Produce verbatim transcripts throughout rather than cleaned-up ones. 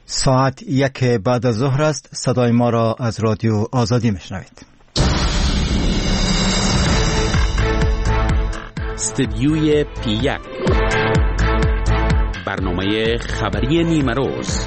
ساعت یک بعد از ظهر است. صدای ما را از رادیو آزادی میشنوید. استدیوی پی یک، برنامه خبری نیمه روز.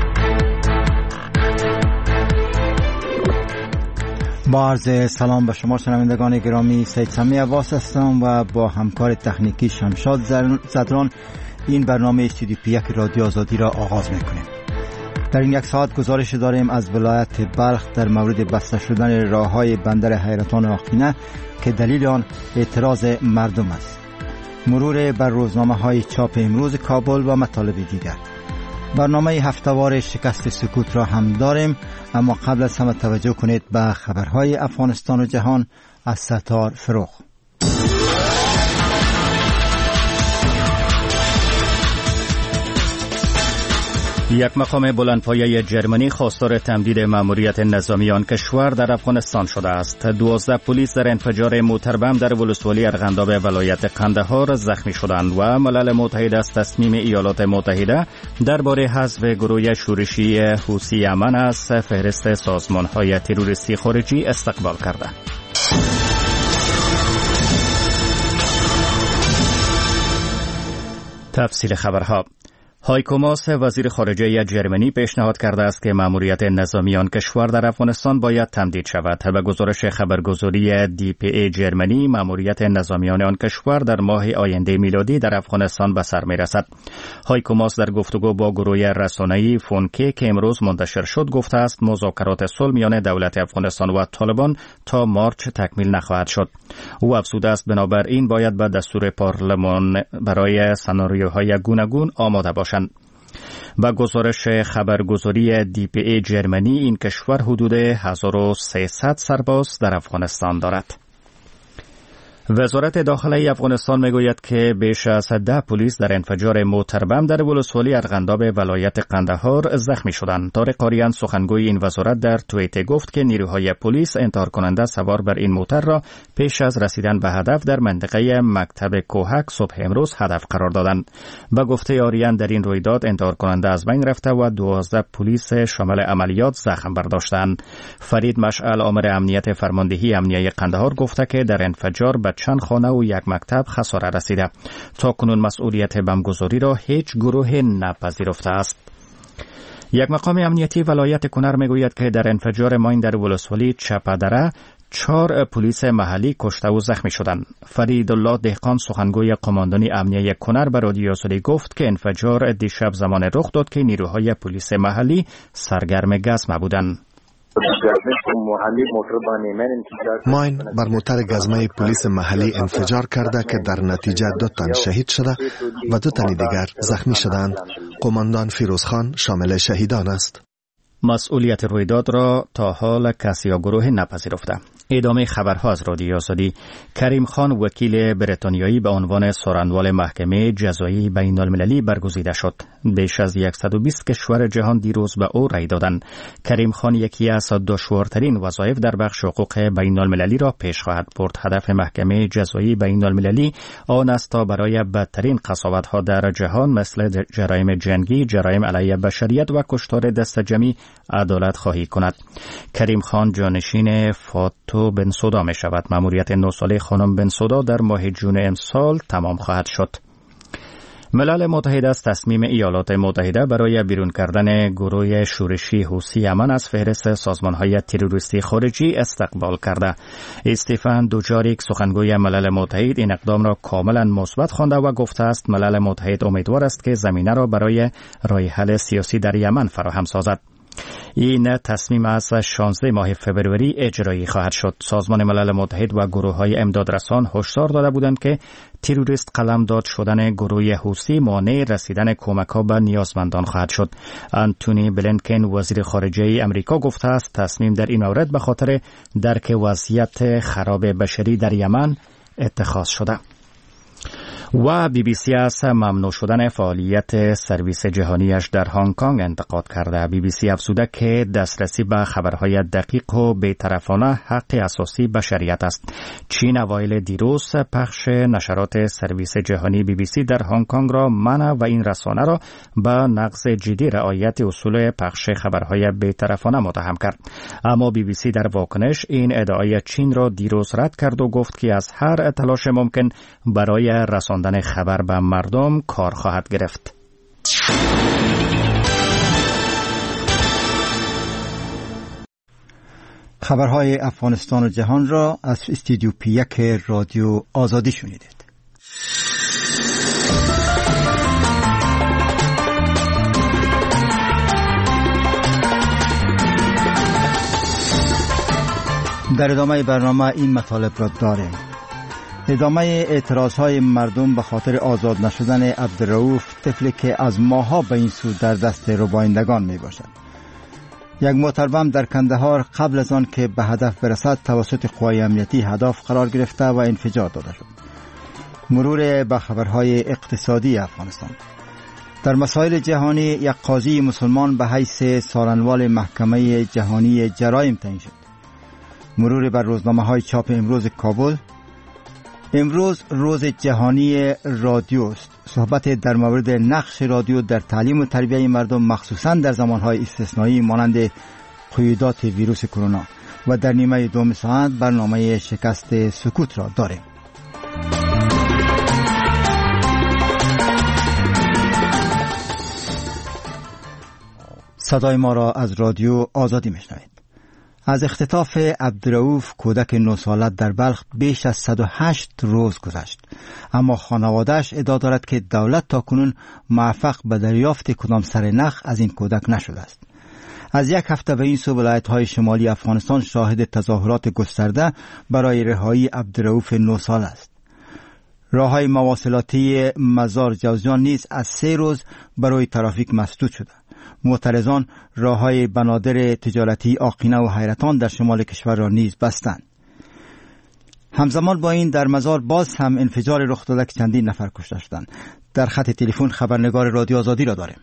با عرض سلام به شما شنوندگان گرامی، سید سمی عباس هستم و با همکار تکنیکی شمشاد زدران این برنامه استدیو پی یک رادیو آزادی را آغاز میکنیم. در این یک ساعت گزارش داریم از ولایت بلخ در مورد بسته شدن راههای بندر حیرتان آخینه که دلیل آن اعتراض مردم است. مرور بر روزنامه های چاپ امروز کابل و مطالب دیگر. برنامه هفتهوار شکست سکوت را هم داریم، اما قبل از همه توجه کنید به خبرهای افغانستان و جهان از ستار فروغ. یک مقام بلندپایه جرمنی خواستار تمدید مأموریت نظامی آن کشور در افغانستان شده است. دوازده پلیس در انفجار موتر بم در ولسوالی ارغنداب ولایت قندهار زخمی شدند و ملل متحد از تصمیم ایالات متحده درباره حذف گروه شورشی حوثی یمن از فهرست سازمان‌های تروریستی خارجی استقبال کرده. تفصیل خبرها. هایکو ماس وزیر خارجه جرمنی پیشنهاد کرده است که مأموریت نظامی آن کشور در افغانستان باید تمدید شود. به گزارش خبرگزاری دی پی ای جرمنی، مأموریت نظامیان آن کشور در ماه آینده میلادی در افغانستان به سر میرسد. هایکو ماس در گفتگو با گروه رسانه‌ای فونکه که امروز منتشر شد گفته است مذاکرات صلح میان دولت افغانستان و طالبان تا مارچ تکمیل نخواهد شد. او افزوده است بنابراین باید به دستور پارلمان برای سناریوهای گوناگون آماده باشد. با گزارش خبرگزاری دی پی ای جرمنی، این کشور حدود هزار و سیصد سرباز در افغانستان دارد. وزارت داخلی افغانستان میگوید که بیش از ده پلیس در انفجار موتر بم در ولسوالی ارغنداب ولایت قندهار زخمی شدند. طارق قاریان سخنگوی این وزارت در توییت گفت که نیروهای پلیس انتحار کننده سوار بر این موتر را پیش از رسیدن به هدف در منطقه مکتب کوهک صبح امروز هدف قرار دادند. با گفته آریان در این رویداد انتحار کننده از بین رفته و دوازده پلیس شامل عملیات زخم برداشتند. فرید مشعل آمر امنیت فرماندهی امنیه قندهار گفته که در انفجار به چند خانه و یک مکتب خساره رسیده. تا کنون مسئولیت بمبگذاری را هیچ گروه نپذیرفته است. یک مقام امنیتی ولایت کنر میگوید که در انفجار ماین در ولسوالی چپدره چهار پلیس محلی کشته و زخمی شدند. فریدالله دهقان سخنگوی قماندانی امنیه کنر به رادیو آزادی گفت که انفجار دیشب زمان رخ داد که نیروهای پلیس محلی سرگرم گزمه بودند. ماین بر موتر گزمه پلیس محلی انفجار کرده که در نتیجه دو تن شهید شده و دو تن دیگر زخمی شدند. قماندان فیروزخان شامل شهیدان است. مسئولیت رویداد را تا حال کسی یا گروه نپذیرفته. ادامه خبرها از رادیو آزادی. کریم خان وکیل بریتانیایی به عنوان سارنوال محکمه جزایی بین المللی برگزیده شد. بیش از صد و بیست کشور جهان دیروز به او رای دادند. کریم خان یکی از دشوارترین وظایف در بخش حقوق بین المللی را پیش خواهد برد. هدف محکمه جزایی بین المللی آن است تا برای بدترین قساوت‌ها در جهان مثل جرایم جنگی، جرایم علیه بشریت و کشتار دست جمعی عدالت خواهی کند. کریم خان جانشین فاتو بن سودا می شود. مأموریت نه ساله خانم بن سودا در ماه جون امسال تمام خواهد شد. ملل متحد از تصمیم ایالات متحده برای بیرون کردن گروه شورشی حوثی یمن از فهرست سازمان‌های تروریستی خارجی استقبال کرده. استیفن دوجاریک سخنگوی ملل متحد این اقدام را کاملا مثبت خوانده و گفته است ملل متحد امیدوار است که زمینه را برای راه حل سیاسی در یمن فراهم سازد. این تصمیم از شانزده ماه فبروری اجرایی خواهد شد. سازمان ملل متحد و گروه‌های امدادرسان هشدار داده بودند که تروریست قلمداد شدن گروه حوثی مانع رسیدن کمک‌ها به نیازمندان خواهد شد. آنتونی بلینکن وزیر خارجه امریکا گفته است تصمیم در این مورد به خاطر درک وضعیت خراب بشری در یمن اتخاذ شده. و بی بی سی از ممنوع شدن فعالیت سرویس جهانیش در هنگ کنگ انتقاد کرده. بی بی سی افزوده که دسترسی به خبرهای دقیق و بی‌طرفانه حق اساسی بشریت است. چین اوایل دیروز پخش نشرات سرویس جهانی بی بی سی در هنگ کنگ را منع و این رسانه را به نقض جدی رعایت اصول پخش خبرهای بی‌طرفانه متهم کرد. اما بی بی سی در واکنش این ادعای چین را دیروز رد کرد و گفت که از هر تلاش ممکن برای رساندن خبر به مردم کار خواهد گرفت. خبرهای افغانستان و جهان را از استودیو پی یک رادیو آزادی شنیدید. در ادامه برنامه این مطالب را داریم. ادامه اعتراضهای مردم به خاطر آزاد نشدن عبدالرؤوف، طفلی که از ماه‌ها به این سو در دست ربایندگان می باشد. یک موتربم در کندهار قبل از آن که به هدف برسد توسط قوای امنیتی هدف قرار گرفته و انفجار داده شد. مرور به خبرهای اقتصادی افغانستان. در مسائل جهانی یک قاضی مسلمان به حیث سالنوال محکمه جهانی جرایم تعیین شد. مرور بر روزنامه‌های چاپ امروز کابل. امروز روز جهانی رادیو است. صحبت در مورد نقش رادیو در تعلیم و تربیت مردم، مخصوصاً در زمانهای استثنایی مانند قیودات ویروس کرونا. و در نیمه دوم ساعت برنامه شکست سکوت را داریم. صدای ما را از رادیو آزادی میشنوید. از اختطاف عبدالرؤوف کودک نه ساله در بلخ بیش از صد و هشت روز گذشت، اما خانواده‌اش ادعا دارد که دولت تاکنون موفق به دریافت کدام سرنخ از این کودک نشده است. از یک هفته به این سو ولایت‌های شمالی افغانستان شاهد تظاهرات گسترده برای رهایی عبدالرؤوف نه ساله است. راه‌های مواصلاتی مزار جوزجان نیز از سه روز برای ترافیک مسدود شده. معترضان راه‌های بنادر تجارتی آقینه و حیرتان در شمال کشور را نیز بستند. همزمان با این در مزار باز هم انفجار رخ داده که چندین نفر کشته شدند. در خط تلفن خبرنگار رادیو آزادی را داریم.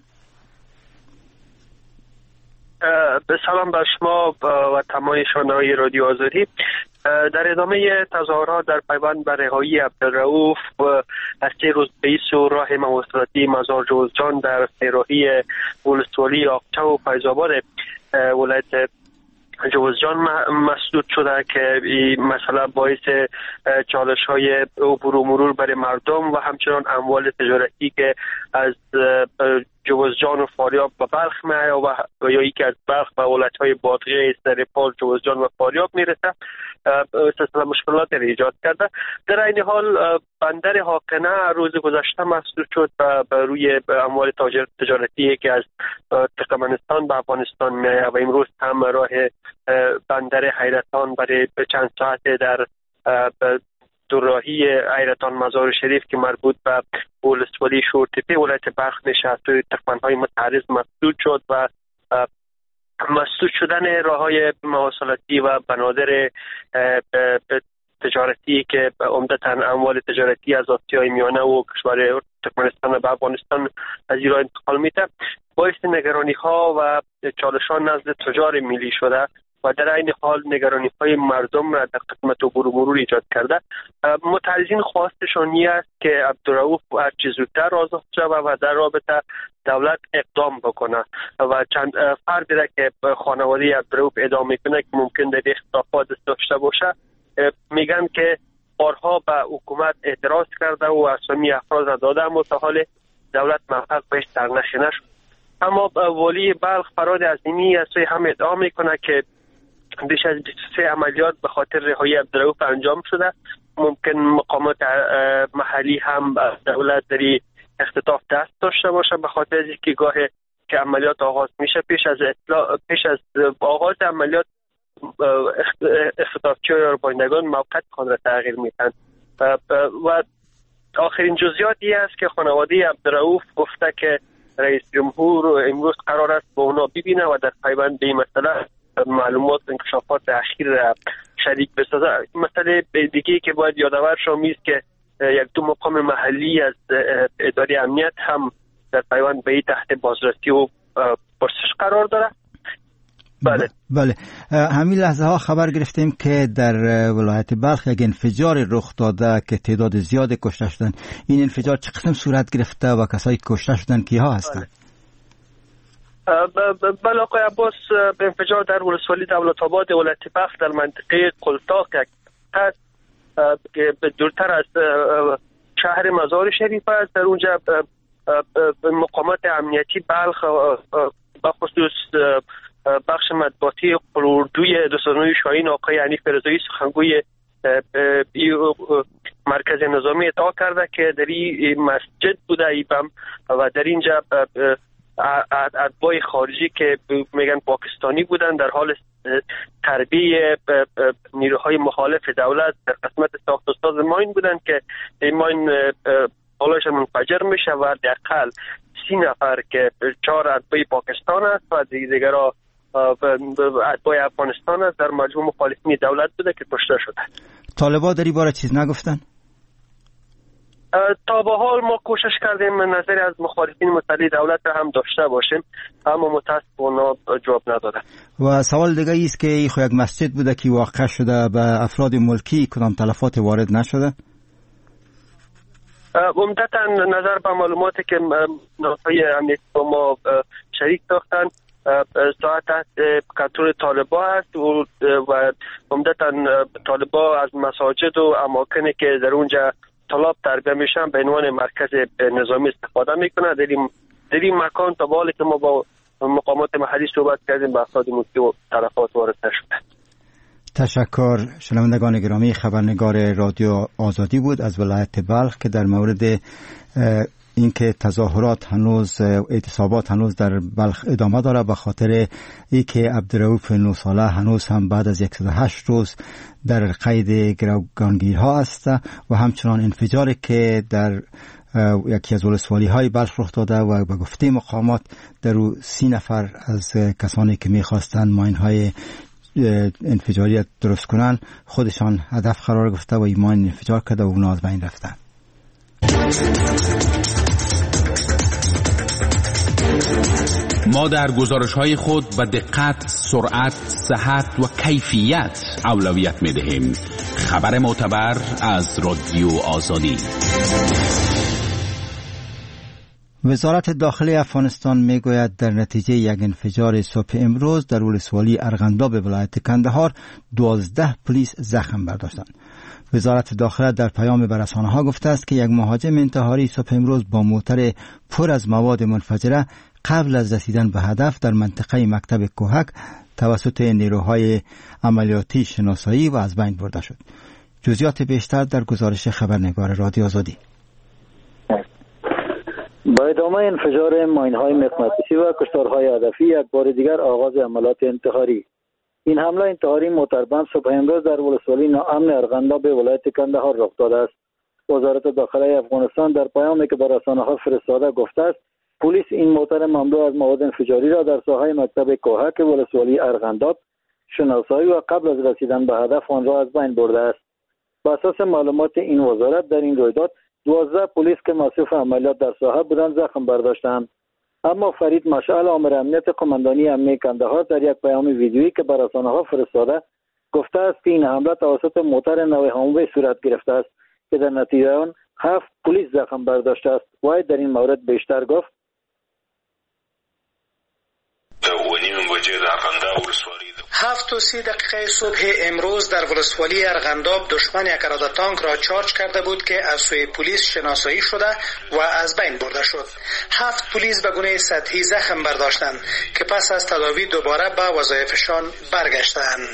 به سلام به شما و تمام شنوندگان رادیو آزادی. در ادامه تظاهرات در پیوند به رهایی عبدالرؤوف از سه روز بیست و راه مواصلاتی مزار جوزجان در ناحیه ولسوالی آقچه و فیض‌آباد ولایت جوزجان مسدود شده که این مسئله باعث چالش های عبور و مرور برای مردم و همچنان اموال تجارتی که از جوزجان و فاریاب به بلخ میآید و یا یکی از بلخ به ولایت‌های بادغیس، سرپال، جوزجان و فاریاب میرسه سلسله مشکلات را ایجاد کرده. در این حال بندر حاقنه روز گذشته مسدود شد و روی اموال تجارتی که از ترکمنستان به افغانستان میآید و امروز هم راه بندر حیرتان برای چند ساعت در دوراهی حیرتان مزار شریف که مربوط به ولسوالی شورتپه ولایت بلخ میشه توی ترکمن‌های متعرض مسدود شد و مسدود شدن راه‌های مواصلاتی و بنادر تجارتی که عمدتاً اموال تجارتی از آسیای میانه و کشور ترکمنستان و افغانستان از ایران انتقال میده باعث نگرانی‌ها و چالش‌ها نزد تجار ملی شده و در این حال نگرانی‌های مردم را در قسمت عبور و مرور ایجاد کرده. معترضین خواستشان این است که عبدالرؤوف هرچه زودتر آزاد شود و در رابطه دولت اقدام بکنه و چند فردی را که خانواده عبدالرؤوف ادعا میکنه که ممکن در اختلافات داشته باشه میگن که بارها به حکومت اعتراض کرده و اسامی افراد را داده اما تا حال دولت موفق بهش سرنخی نشد. اما والی بلخ فراد عظیمی از سوی هم ادعا میکنه که بیش از بیست و سه عملیات به خاطر رهایی عبدالرؤوف انجام شده. ممکن مقامات محلی هم دولت در اختطاف دست داشته باشه به خاطر از اینکه گاه که عملیات آغاز میشه پیش از اطلاع پیش از آغاز عملیات اختطافچی و ربایندگان موقت خود را تغییر میدن و آخرین جزئیاتی است که خانواده عبدالرؤوف گفته که رئیس جمهور امروز قرار است با اونا ببینه و در پیوند به این مسئله معلومات و انکشافات اخیر شریک بسازه. مسئله دیگه که باید یادآور شما است که یک دو مقام محلی از اداره امنیت هم در پیوند به تحت بازرسی و پرسش قرار داره. بله بله همین لحظه ها خبر گرفتیم که در ولایت بلخ یک انفجار رخ داده که تعداد زیاد کشته شدن. این انفجار چه قسم صورت گرفته و کسایی که کشته شدن کیها هستند؟ بله آقای عباس، به انفجار در ولسوالی دولت آباد ولایت بلخ در منطقه قلتاق که دورتر از شهر مزار شریف است. در اونجا مقامات امنیتی بلخ بخصوص بخش مطبوعاتی قلوردوی دوستانوی شاهین آقای حنیف رضایی سخنگوی مرکز نظامی اطلاع کرده که در این مسجد بوده ایبم و در اینجا اتباع خارجی که میگن پاکستانی بودن در حال تربیه نیروهای مخالف دولت در قسمت ساخت و ساز ماین بودن که این ماین بالایش منفجر میشه و دقیقاً سی نفر که چهار اتباع پاکستان است و دیگر اتباع افغانستان است در مجموع مخالفین دولت بوده که کشته شده. طالبان در این باره چیز نگفتن؟ تا به حال ما کوشش کردیم نظری از مخالفین مطلع دولت را هم داشته باشیم، اما متاسفانه جواب نداده. و سوال دیگه ایست که این یک مسجد بوده که واقع شده، به افراد ملکی کدام تلفات وارد نشده؟ عمدتا نظر به معلوماتی که منافع امنیتی با ما شریک داشتن ساعت تحت کنترل طالبان است و عمدتا طالبان از مساجد و اماکنی که در اونجا طلاب تربیه میشن به عنوان مرکز نظامی استفاده میکنه. در این در این مکان تا بالی که ما با مقامات محلی صحبت کردیم به افراد ملکی و تلفات وارد نشده. تشکر. شنوندگان گرامی، خبرنگار رادیو آزادی بود از ولایت بلخ که در مورد اینکه تظاهرات هنوز اعتصابات هنوز در بلخ ادامه داره به خاطر اینکه عبدالرؤوف نه ساله هنوز هم بعد از صد و هشت روز در قید گروگانگیرها است و همچنان انفجاری که در یکی از ولسوالی های بلخ رخ داده و به گفته مقامات در او سی نفر از کسانی که میخواستند ماین های انفجاری درست کنن خودشان هدف قرار گرفته و این ماین انفجار کرده و اونا از بین رفتن. ما در گزارش‌های خود به دقت، سرعت، صحت و کیفیت اولویت می‌دهیم. خبر معتبر از رادیو آزادی. وزارت داخلی افغانستان میگوید در نتیجه یک انفجار صبح امروز در ولسوالی ارغنداب ولایت کندهار دوازده پلیس زخم برداشتند. وزارت داخله در پیام به رسانه‌ها گفته است که یک مهاجم انتحاری صبح امروز با موتر پر از مواد منفجره قبل از رسیدن به هدف در منطقه مکتب کوهک توسط نیروهای عملیاتی شناسایی و از بین برده شد. جزئیات بیشتر در گزارش خبرنگار رادیو آزادی. با ادامه انفجار ماین‌های مغناطیسی و کشتارهای هدفی یک بار دیگر آغاز عملیات انتحاری. این حمله انتحاری موتربند صبح امروز در ولسوالی ناامن ارغنداب ولایت کندهار رخ داده است. وزارت داخله افغانستان در پیامی که به رسانه‌ها فرستاده گفته است پلیس این موتر مملو از مواد انفجاری را در ساحه مکتب کوهک ولسوالی ارغنداب شناسایی و قبل از رسیدن به هدف آن را از بین برده است. بر اساس معلومات این وزارت در این رویداد دوازده پلیس که مصروف عملیات در ساحه بودند زخم برداشتند. اما فرید مشعل آمر امنیت قماندانی امنیه کندهار در یک پیام ویدیویی که به رسانه‌ها فرستاده گفته است که این حمله توسط موتر نو هاموی صورت گرفته است که در نتیجه آن هفت پلیس زخم برداشته است. وای در این مورد بیشتر گفت: هفت و سی دقیقه صبح امروز در ولسوالی ارغنداب دشمن یک اراده تانک را چارج کرده بود که از سوی پلیس شناسایی شده و از بین برده شد. هفت پلیس به گونه سطحی زخم برداشتند که پس از تداوی دوباره به وظایفشان برگشتند.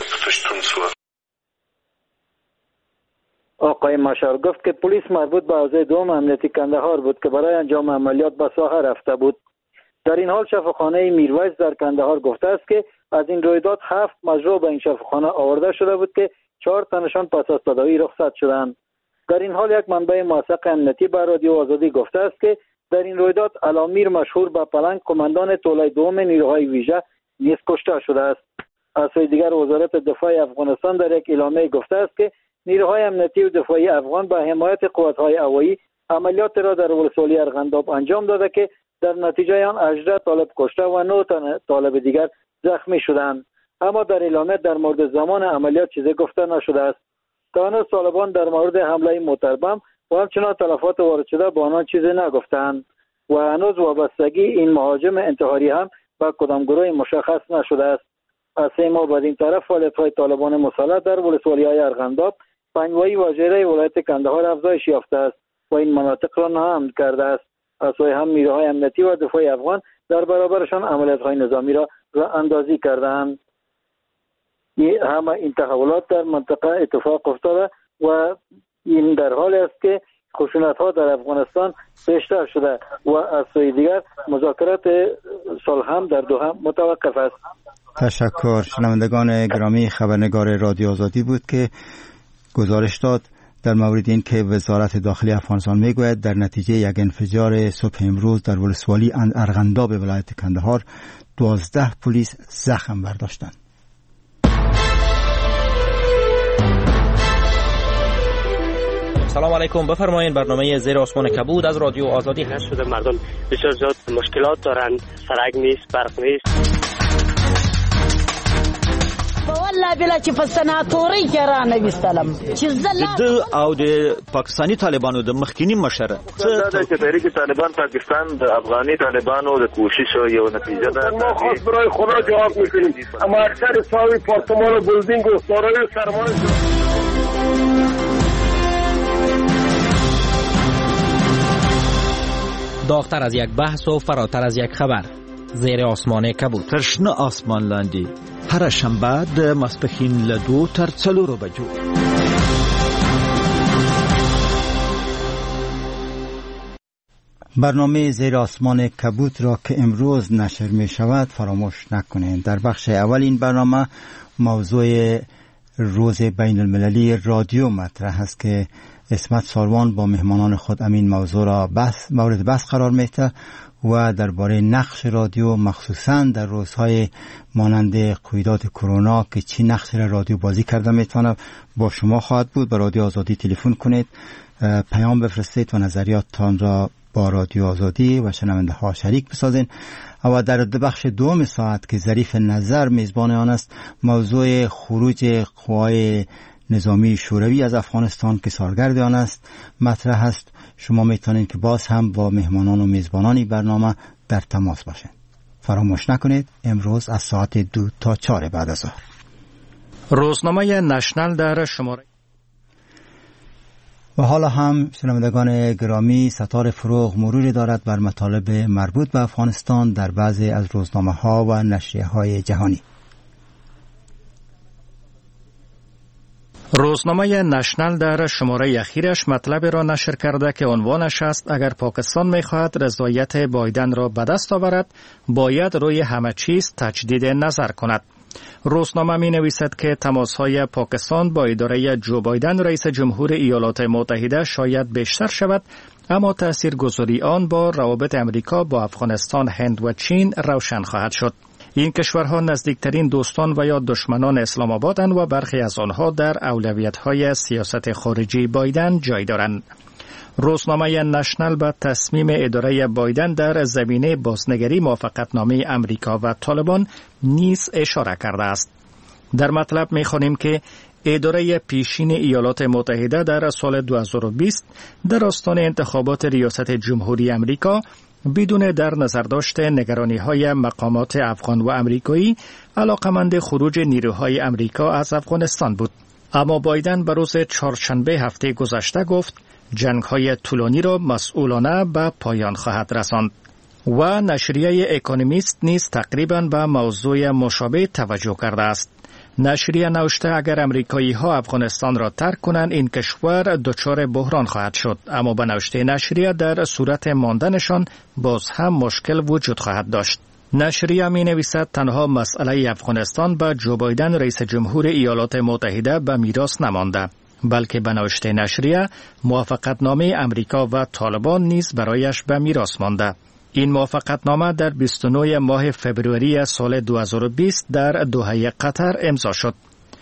آقای مشار گفت که پلیس مربوط به حوزه دوم امنیتی کندهار بود که برای انجام عملیات به ساحه رفته بود. در این حال شفاخانه میرویس در کندهار گفته است که از این رویداد هفت مجروح به این شفاخانه آورده شده بود که چهار تنشان پس از تداوی رخصت شدند. در این حال یک منبع موثق امنیتی به رادیو آزادی گفته است که در این رویداد علامیر مشهور به پلنگ کماندان طولای دوم نیروهای ویژه نیز کشته شده است. از سوی دیگر وزارت دفاع افغانستان در یک اعلامیه گفته است که نیروهای امنیتی و دفاعی افغان با حمایت قوات‌های هوایی عملیات را در ولسوالی ارغنداب انجام داده که در نتیجه آن هجده طالب کشته و نه تن طالب دیگر زخمی شدند. اما در اعلامیه در مورد زمان عملیات چیزی گفته نشده است. تا هنوز طالبان در مورد حمله موتربم و همچنان تلفات وارد شده با آنان چیزی نگفتند و هنوز وابستگی این مهاجم انتحاری هم به کدام گروه مشخص نشده است. از سه ماه بعد این طرف فعالیت‌های طالبان مسلح در ولسوالی‌های ارغنداب، پنجوایی و ژیره ولایت کندهار افزایش یافته است و این مناطق را ناامن کرده است. از سوی هم نیروهای امنیتی و دفاعی افغان در برابرشان عملیات‌های نظامی را راه اندازی کردند. همه این تحولات در منطقه اتفاق افتاده و این در حالی است که خشونت‌ها در افغانستان بیشتر شده و از سوی دیگر مذاکرات صلح هم در دوحه متوقف است. تشکر. شنوندگان گرامی، خبرنگار رادیو آزادی بود که گزارش داد در مورد این که وزارت داخلی افغانستان میگوید در نتیجه یک انفجار صبح امروز در ولسوالی ارغنداب ولایت کندهار دوازده پلیس زخم برداشتند. سلام علیکم، بفرمایید. برنامه زیر آسمان کبود از رادیو آزادی هست. شده مردم بسیار زیاد مشکلات دارند، سرک نیست، برق نیست. والله بلا چې په سناتوري کې را نه وستلم چې د او د پاکستاني طالبانو د مخکینی مشر څه د تحریک طالبان پاکستان د افغاني طالبانو د کوشش یو نتیجه ده. ما خاص برای خدا جواب میکنیم، اما اکثر ساوی پارتمان و بلدینگ و سارای سرمایه داغتر از یک بحث و فراتر از یک خبر. زیر آسمان کبود. ترشنه آسمان لاندی هر شنبه د ماسپښین له دوو تر څلورو بجو. برنامه زیر آسمان کبود را که امروز نشر می شود فراموش نکنید. در بخش اول این برنامه موضوع روز بین المللی رادیو مطرح است که اسمت ساروان با مهمانان خود امین موضوع را بحث مورد بحث قرار میده و درباره نقش رادیو مخصوصاً در روزهای مانند قیودات کرونا که چی نقش رادیو بازی کرده میتونه با شما خواهد بود. به رادیو آزادی تلفن کنید، پیام بفرستید و نظریاتتان را با رادیو آزادی و شنونده ها شریک بسازین. و در بخش دوم ساعت که ظریف نظر میزبان آن است، موضوع خروج قوای نظامی شوروی از افغانستان که سالگرد آن است مطرح است. شما میتونید که باز هم با مهمانان و میزبانانی برنامه در تماس باشید. فراموش نکنید امروز از ساعت دو تا چهار بعد از ظهر روزنامه نشنل در شماره. و حالا هم شنوندگان گرامی، ستاره فروغ مروری دارد بر مطالب مربوط به افغانستان در بعضی از روزنامه ها و نشریه های جهانی. روزنامه نشنل در شماره اخیرش مطلبی را نشر کرده که عنوانش است اگر پاکستان می‌خواهد رضایت بایدن را به دست آورد باید روی همه چیز تجدید نظر کند. روزنامه می نویسد که تماس‌های پاکستان با اداره جو بایدن رئیس جمهور ایالات متحده شاید بیشتر شود، اما تاثیرگذاری آن با روابط امریکا با افغانستان، هند و چین روشن خواهد شد. این کشورها نزدیکترین دوستان و یا دشمنان اسلام آبادند و برخی از آنها در اولویت‌های سیاست خارجی بایدن جای دارند. روزنامه نشنل به تصمیم اداره بایدن در زمینه بازنگری موافقتنامه امریکا و طالبان نیز اشاره کرده است. در مطلب می‌خوانیم که اداره پیشین ایالات متحده در سال دو هزار و بیست در آستان انتخابات ریاست جمهوری امریکا بدون در نظر داشته نگرانی‌های مقامات افغان و امریکایی علاقمند خروج نیروهای امریکا از افغانستان بود. اما بایدن به روز چهارشنبه هفته گذشته گفت جنگ‌های طولانی را مسئولانه به پایان خواهد رساند. و نشریه اکونومیست نیز تقریباً به موضوع مشابه توجه کرده است. نشریه نوشته اگر امریکایی ها افغانستان را ترک کنند این کشور دچار بحران خواهد شد، اما به نوشته نشریه در صورت ماندنشان باز هم مشکل وجود خواهد داشت. نشریه می نویسد تنها مسئله افغانستان به جو بایدن رئیس جمهور ایالات متحده به میراث نمانده، بلکه به نوشته نشریه موافقتنامه امریکا و طالبان نیز برایش به میراث مانده. این موافقتنامه در بیست و نه ماه فوریه سال دو هزار و بیست در دوحه قطر امضا شد.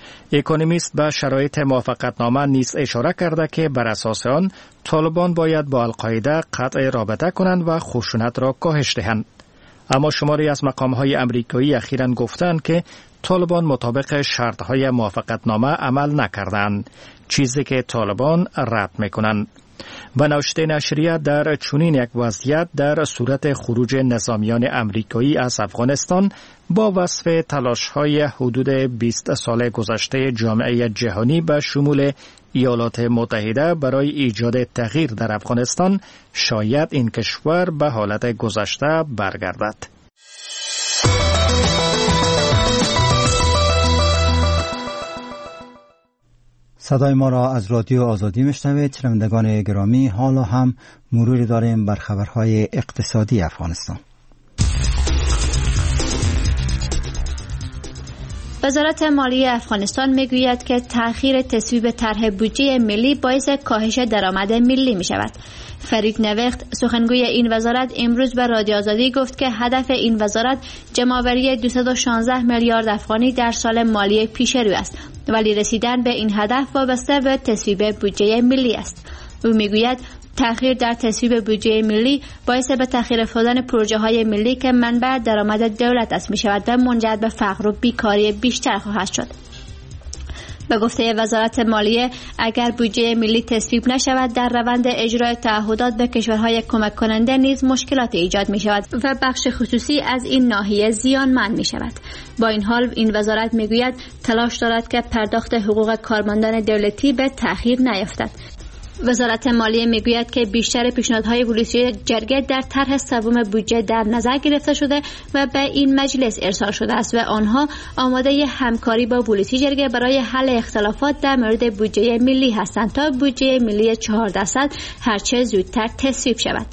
اکونومیست به شرایط موافقتنامه نیز اشاره کرده که بر اساس آن طالبان باید با القاعده قطع رابطه کنند و خشونت را کاهش دهند. اما شماری از مقام‌های آمریکایی اخیراً گفتند که طالبان مطابق شرط‌های موافقتنامه عمل نکردند، چیزی که طالبان رد می‌کنند. و نوشته نشریه در چنین یک وضعیت در صورت خروج نظامیان آمریکایی از افغانستان با وصف تلاش‌های حدود بیست سال گذشته جامعه جهانی به شمول ایالات متحده برای ایجاد تغییر در افغانستان، شاید این کشور به حالت گذشته برگردد. صدای ما را از رادیو آزادی میشنوید. شنوندگان گرامی، حالا هم مروری داریم بر خبرهای اقتصادی افغانستان. وزارت مالیه افغانستان میگوید که تأخیر تصویب طرح بودجه ملی باعث کاهش درآمد ملی می شود. فرید نوخت، سخنگوی این وزارت، امروز به رادیو آزادی گفت که هدف این وزارت جمع‌آوری دویست و شانزده میلیارد افغانی در سال مالی پیش رو است، ولی رسیدن به این هدف وابسته به تصویب بودجه ملی است. او میگوید تأخیر در تصویب بودجه ملی باعث به تأخیر افتادن پروژه های ملی که منبع درآمد دولت است می شود و منجر به فقر و بیکاری بیشتر خواهد شد. به گفته وزارت مالیه، اگر بودجه ملی تصویب نشود، در روند اجرای تعهدات به کشورهای کمک کننده نیز مشکلات ایجاد می شود و بخش خصوصی از این ناحیه زیانمند می شود. با این حال این وزارت می گوید تلاش دارد که پرداخت حقوق کارمندان دولتی به تأخیر نیفتد. وزارت مالیه میگوید که بیشتر پیشنهادهای بلوچی جرگه در طرح سوم بودجه در نظر گرفته شده و به این مجلس ارسال شده است و آنها آماده همکاری با بلوچی جرگه برای حل اختلافات در مورد بودجه ملی هستند تا بودجه ملی چهار درصد هرچه زودتر تصویب شود.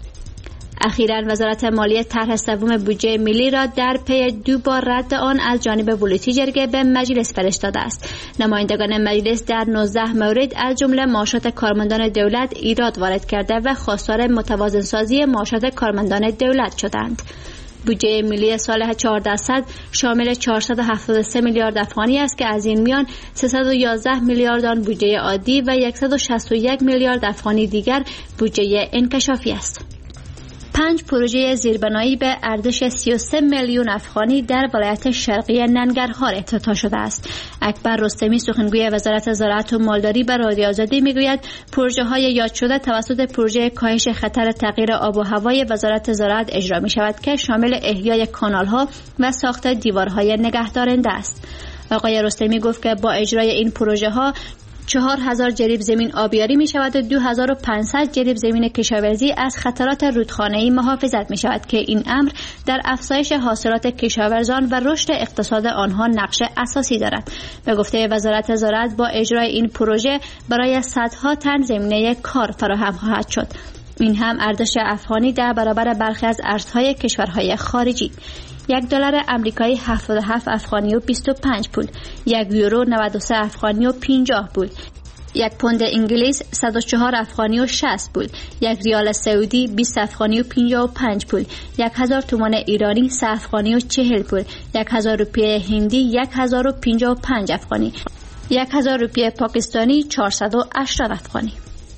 اخیراً وزارت مالیه طرح سوم بودجه ملی را در پی دو بار رد آن از جانب بلوچی جرگه به مجلس فرستاده است. نمایندگان مجلس در نوزده مورد از جمله معاشات کارمندان دولت ایراد وارد کرده و خواستار متوازن سازی معاشات کارمندان دولت شدند. بودجه ملی سال چهار درصد شامل چهارصد و هفتاد و سه میلیارد افغانی است که از این میان سیصد و یازده میلیارد آن بودجه عادی و صد و شصت و یک میلیارد افغانی دیگر بودجه انکشافی است. پنج پروژه زیربنایی به ارزش سی و سه میلیون افغانی در ولایت شرقی ننگرهار افتتاح شده است. اکبر رستمی، سخنگوی وزارت زراعت و مالداری، به رادیو آزادی میگوید پروژه های یاد شده توسط پروژه کاهش خطر تغییر آب و هوای وزارت زراعت اجرا می شود که شامل احیای کانال ها و ساخت دیوارهای نگهدارنده است. آقای رستمی گفت که با اجرای این پروژه ها چهار هزار جریب زمین آبیاری می شود و دو هزار و پانصد جریب زمین کشاورزی از خطرات رودخانه‌ای محافظت می شود که این امر در افزایش حاصلات کشاورزان و رشد اقتصاد آنها نقش اساسی دارد. به گفته وزارت زراعت با اجرای این پروژه برای صدها تن زمینه کار فراهم خواهد شد. این هم ارزش افغانی در برابر برخی از ارزهای کشورهای خارجی. یک دلار آمریکایی هفتاد و هفت افغانی و بیست و پنج پول، یک یورو نود و سه افغانی و پنجاه پول، یک پوند انگلیس صد و چهار افغانی و شصت پول، یک ریال سعودی بیست افغانی و پنجاه و پنج پول، یک هزار تومان ایرانی سه افغانی و چهل پول، یک هزار روپیه هندی یک هزار و پنجاه و پنج افغانی، یک هزار روپیه پاکستانی چهارصد و هشتاد افغانی.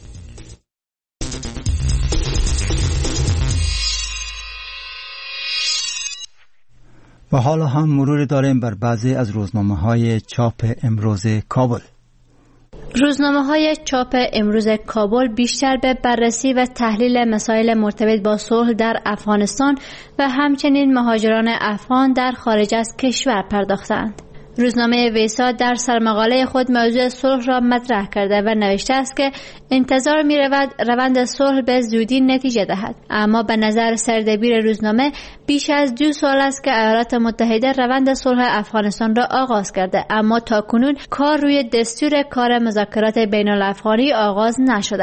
و حالا هم مروری داریم بر بعضی از روزنامه‌های چاپ امروز کابل. روزنامه‌های چاپ امروز کابل بیشتر به بررسی و تحلیل مسائل مرتبط با صلح در افغانستان و همچنین مهاجران افغان در خارج از کشور پرداختند. روزنامه ویسا در سرمقاله خود موضوع صلح را مطرح کرده و نوشته است که انتظار می رود روند صلح به زودی نتیجه دهد، اما به نظر سردبیر روزنامه بیش از دو سال است که ایالات متحده روند صلح افغانستان را آغاز کرده، اما تاکنون کار روی دستور کار مذاکرات بین الافغانی آغاز نشده است.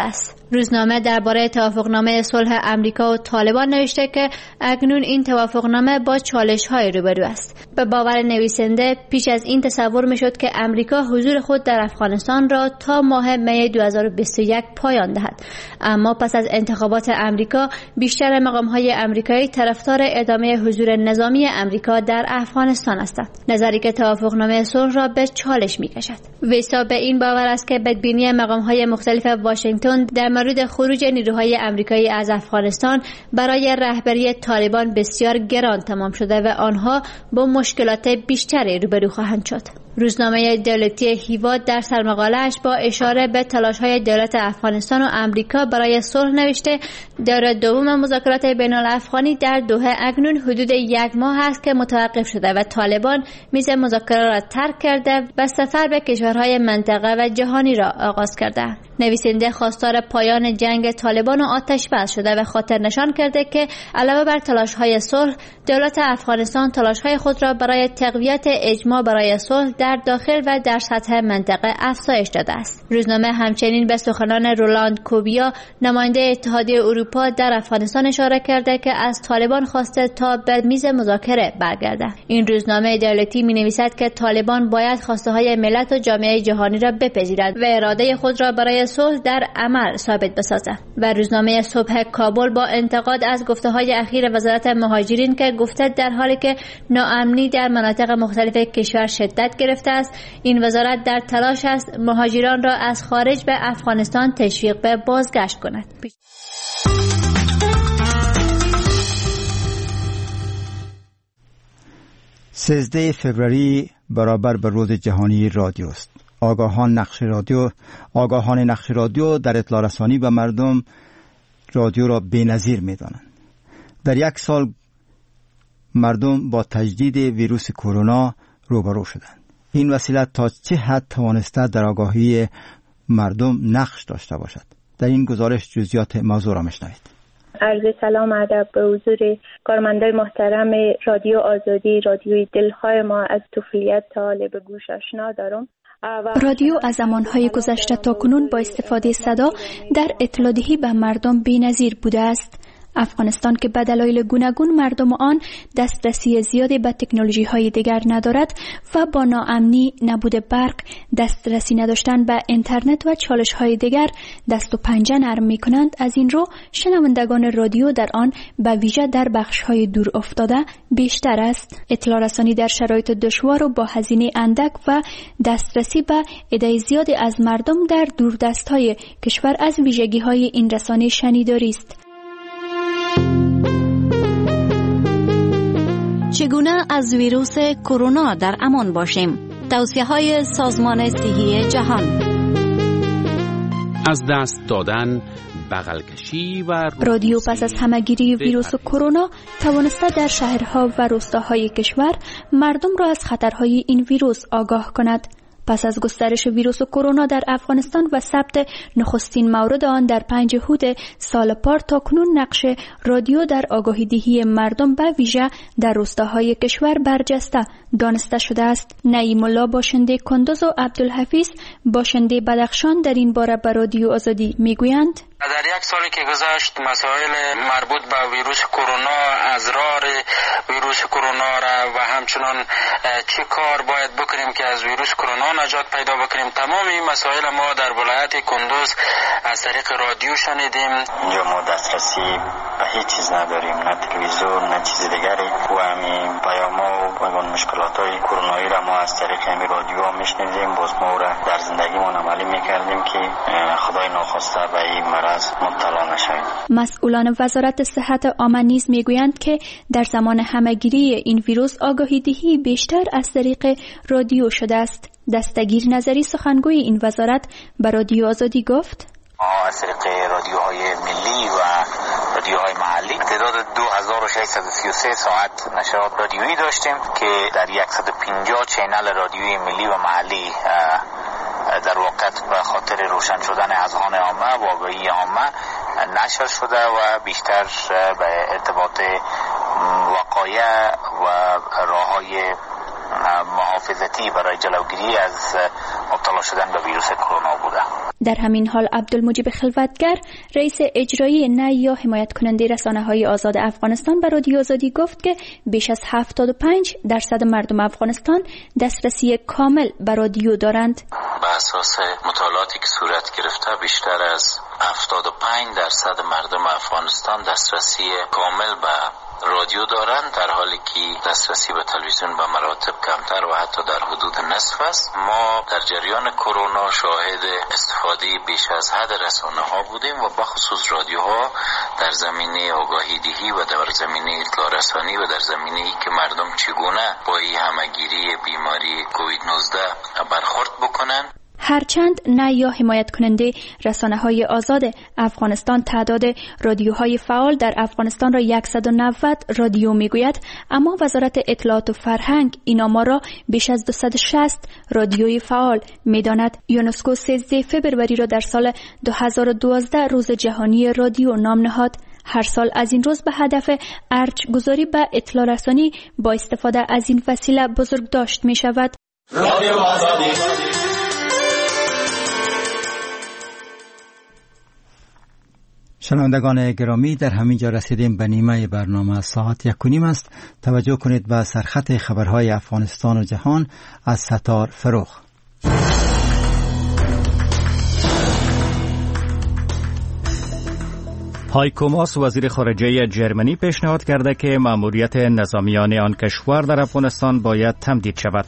روزنامه درباره توافقنامه صلح امریکا و طالبان نوشته که اکنون این توافقنامه با چالش‌های روبرو است. به باور نویسنده پیش از این تصور می‌شد که امریکا حضور خود در افغانستان را تا ماه می دو هزار و بیست و یک پایان دهد، اما پس از انتخابات امریکا بیشتر مقام‌های امریکایی طرفدار ادامه حضور نظامی امریکا در افغانستان هستند، نظری که توافقنامه صلح را به چالش می‌کشد. ویسا به این باور است که بدبینی مقام‌های مختلف واشنگتن در مورد خروج نیروهای امریکایی از افغانستان برای رهبری طالبان بسیار گران تمام شده و آنها با مشکلات بیشتری روبرو خواهند شد. روزنامه دولتی هیوا در سرمقاله‌اش با اشاره به تلاش‌های دولت افغانستان و امریکا برای صلح نوشته دور دوم مذاکرات بین‌الافغانی در دوحه اکنون حدود یک ماه است که متوقف شده و طالبان میز مذاکره را ترک کرده و سفر به کشورهای منطقه و جهانی را آغاز کرده. نویسنده خواستار پایان جنگ طالبان و آتش بس شده و خاطر نشان کرده که علاوه بر تلاش‌های صلح، دولت افغانستان تلاش‌های خود را برای تقویت اجماع برای صلح در داخل و در سطح منطقه افزایش داده است. روزنامه همچنین به سخنان رولاند کوبیا، نماینده اتحادیه اروپا در افغانستان اشاره کرده که از طالبان خواسته تا به میز مذاکره برگرده. این روزنامه دولتی می‌نویسد که طالبان باید خواسته‌های ملت و جامعه جهانی را بپذیرد و اراده خود را برای صلح در عمل ثابت بسازد. و روزنامه صبح کابل با انتقاد از گفته‌های اخیر وزارت مهاجرین که گفته در حالی که ناامنی در مناطق مختلف کشور شدت گرفته است، این وزارت در تلاش است مهاجران را از خارج به افغانستان تشویق به بازگشت کند. سیزده فوریه برابر به روز جهانی رادیو است. آگاهان نقش رادیو آگاهان نقش رادیو در اطلاع رسانی به مردم رادیو را بی‌نظیر می‌دانند. در یک سال مردم با تجدید ویروس کرونا روبرو شدند. این وسیله تا چه حد توانسته در آگاهی مردم نقش داشته باشد؟ در این گزارش جزئیات موضوع را میشنوید. عرض سلام ادب به حضور کارمندان محترم رادیو آزادی، رادیوی دلخواه ما. از طفولیت تا حال به گوش آشنا دارم. رادیو از زمانهای گذشته تا کنون با استفاده صدا در اطلاع دهی به مردم بی‌نظیر بوده است. افغانستان که به دلایل گوناگون مردم آن دسترسی زیادی به تکنولوژی های دیگر ندارد و با ناامنی، نبود برق، دسترسی نداشتن به اینترنت و چالش های دیگر دست و پنجه نرم می کنند، از این رو شنوندگان رادیو در آن به ویژه در بخش های دور افتاده بیشتر است. اطلاع رسانی در شرایط دشوار و با هزینه اندک و دسترسی به عده زیادی از مردم در دوردست های کشور از ویژگی های این رسانه شنیداری است. چگونه از ویروس کرونا در امان باشیم؟ توصیه‌های سازمان صحی جهان. از دست دادن، بغل کشی و رادیو پس از همه‌گیری ویروس کرونا توانسته در شهرها و روستاهای کشور مردم را از خطرهای این ویروس آگاه کند. پس از گسترش ویروس کرونا در افغانستان و ثبت نخستین مورد آن در پنج هود سال پار، تاکنون نقش رادیو در آگاهی دهی مردم به ویژه در روستاهای کشور برجسته دانسته شده است. نعیم الله باشنده کندوز و عبدالحفیظ باشنده بدخشان در این باره به رادیو آزادی میگویند: در یک سالی که گذشت مسائل مربوط به ویروس کرونا، از راه ویروس کرونا را و همچنان چه کار باید بکنیم که از ویروس کرونا نجات پیدا بکنیم، تمام این مسائل ما در ولایت کندوز از طریق رادیو شنیدیم. اینجا ما دسترسی به هیچ چیز نداریم، نه تلویزیون نه چیز دیگری، و همین پیاما و اون مشکلات های کرونایی را ما از طریق همین رادیو میشنیدیم. باز ما را در زندگیمون عملی میکردیم که خدای ناخواسته به این مرض مبتلا نشویم. مسئولان وزارت صحت عامه نیز میگویند که در زمان همه‌گیری این ویروس آگاهی دهی بیشتر از طریق رادیو شده است. دستگیر نظری سخنگوی این وزارت به رادیو آزادی گفت: ما از طریق رادیوهای ملی و رادیوهای محلی تعداد دو هزار و ششصد و سی و سه ساعت نشرات رادیویی داشتیم که در صد و پنجاه چینل رادیویی ملی و محلی در واقع به خاطر روشن شدن اذهان عامه و آگاهی عامه نشر شده و بیشتر به ارتباط وقایع و راه‌های محافظتی برای جلوگیری از مبتلا شدن به ویروس کرونا بوده. در همین حال عبدالمجید خلوتگر رئیس اجرایی نه یا حمایت کننده رسانه‌های آزاد افغانستان به رادیو آزادی گفت که بیش از هفتاد و پنج درصد مردم افغانستان دسترسی کامل به رادیو دارند. به اساس مطالعاتی که صورت گرفته بیشتر از هفتاد و پنج درصد مردم افغانستان دسترسی کامل به رادیو دارند، در حالی که دسترسی به تلویزیون به مراتب کمتر و حتی در حدود نصف است. ما در جریان کرونا شاهد استفاده بیش از حد رسانه ها بودیم و بخصوص رادیوها در زمینه آگاهی دهی و در زمینه اطلاع رسانی و در زمینه ای که مردم چگونه با این همگیری بیماری کووید نوزده برخورد بکنن. هرچند نه یا حمایت کننده رسانه‌های آزاد افغانستان تعداد رادیوهای فعال در افغانستان را صد و نود رادیو میگوید، اما وزارت اطلاعات و فرهنگ این آمار را بیش از دویست و شصت رادیوی فعال میداند. یونسکو سیزده فوریه را در سال دو هزار و دوازده روز جهانی رادیو نام نهاد. هر سال از این روز به هدف ارج گذاری به اطلاع رسانی با استفاده از این وسیله بزرگ داشت می شود. رادیو آزادی. شنوندگان گرامی، در همین جا رسیدیم به نیمه برنامه. ساعت یک و نیم است. توجه کنید به سرخط خبرهای افغانستان و جهان از ستار فروخ. هایکو ماس وزیر خارجه جرمنی پیشنهاد کرده که مأموریت نظامیان آن کشور در افغانستان باید تمدید شود.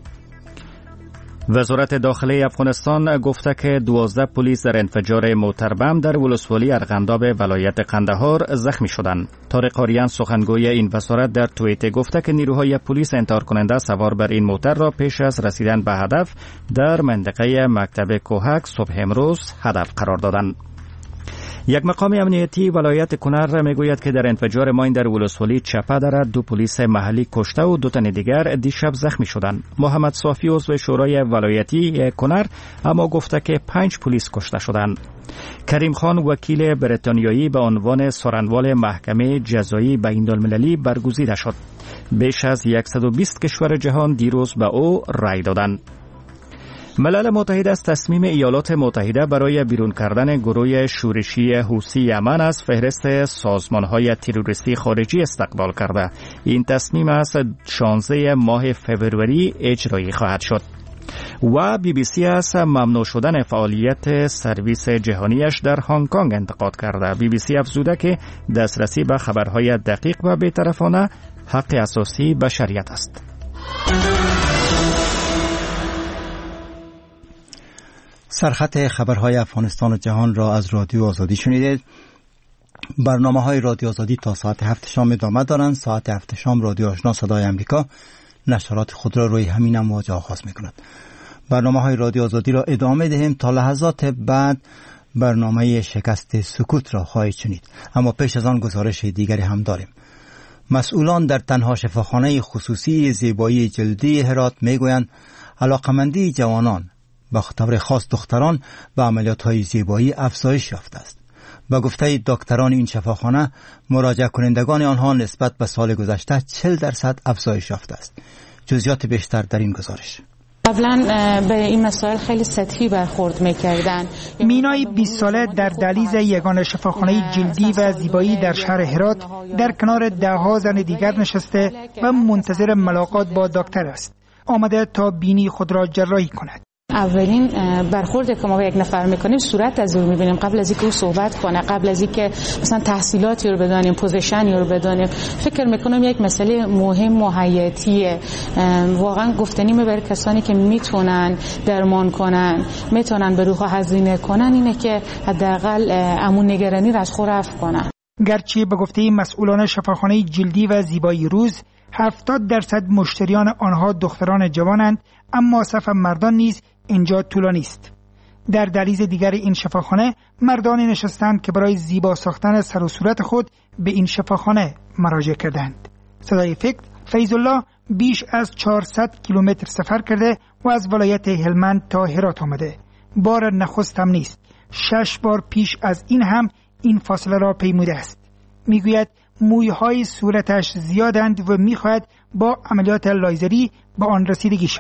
وزارت داخلی افغانستان گفته که دوازده پلیس در انفجار موتر بم در ولسوالی ارغنداب ولایت قندهار زخمی شدند. طارق آریان سخنگوی این وزارت در توییت گفته که نیروهای پلیس انتحار کننده سوار بر این موتر را پیش از رسیدن به هدف در منطقه مکتب کوهک صبح امروز هدف قرار دادند. یک مقام امنیتی ولایت کنر میگوید که در انفجار ماین در ولسوالی چپه در دو پلیس محلی کشته و دو تن دیگر دیشب زخمی شدند. محمد صافی عضو شورای ولایتی کنر اما گفته که پنج پلیس کشته شدند. کریم خان وکیل بریتانیایی به عنوان سرانوال محکمه جزایی بین‌المللی برگزیده شد. بیش از صد و بیست کشور جهان دیروز به او رای دادند. ملل متحد از تصمیم ایالات متحده برای بیرون کردن گروه شورشی حوثی یمن از فهرست سازمان‌های تروریستی خارجی استقبال کرده. این تصمیم از شانزده ماه فوریه اجرایی خواهد شد. و بی بی سی از ممنوع شدن فعالیت سرویس جهانیش در هنگ کنگ انتقاد کرده. بی بی سی افزوده که دسترسی به خبرهای دقیق و بی‌طرفانه حق اساسی بشریت است. سرخط خبرهای افغانستان و جهان را از رادیو آزادی شنیدید. برنامه های رادیو آزادی تا ساعت هفت شام ادامه دارند. ساعت هفت شام رادیو آشنا صدای امریکا نشرات خود را روی همین امواج آغاز می‌کند. برنامه های رادیو آزادی را ادامه دهیم. تا لحظات بعد برنامه شکست سکوت را خواهید شنید، اما پیش از آن گزارش دیگری هم داریم. مسئولان در تنها شفاخانه خصوصی زیبایی جلدی هرات میگویند علاقمندی جوانان به طور خاص دختران به عملیات‌های زیبایی افزایش یافته است. با گفته دکتران این شفاخانه، مراجعه کنندگان آنها نسبت به سال گذشته چهل درصد افزایش یافته است. جزئیات بیشتر در این گزارش. قبلا به این مسائل خیلی سطحی برخورد می‌کردن. مینای بیست ساله در دهلیز یگانه شفاخانه جلدی و زیبایی در شهر هرات در کنار ده‌ها زن دیگر نشسته و منتظر ملاقات با دکتر است. آمده تا بینی خود را جراحی کند. اولین برخورد که ما با یک نفر میکنیم صورت از او میبینیم قبل از اینکه او صحبت کنه، قبل از اینکه مثلا تحصیلاتی رو بدانیم، پوزیشنی رو بدانیم. فکر میکنم یک مسئله مهم و حیاتیه، واقعا گفتنی برای کسانی که میتونن درمان کنن، میتونن به روح هزینه کنن، اینه که حداقل امون نگرانی را از خود رفع کنن. گرچه به گفته مسئولان شفاخانه جلدی و زیبایی روز هفتاد درصد مشتریان آنها دختران جوانند، اما صف مردان نیز اینجا طولانی است. در دهلیز دیگر این شفاخانه مردانی نشستند که برای زیبا ساختن سر و صورت خود به این شفاخانه مراجعه کردند. صدای فکر فیض الله بیش از چهارصد کیلومتر سفر کرده و از ولایت هلمند تا هرات آمده. بار نخست هم نیست. شش بار پیش از این هم این فاصله را پیموده است. میگوید مویهای صورتش زیادند و میخواهد با عملیات لایزری به آن رسیدگی شود.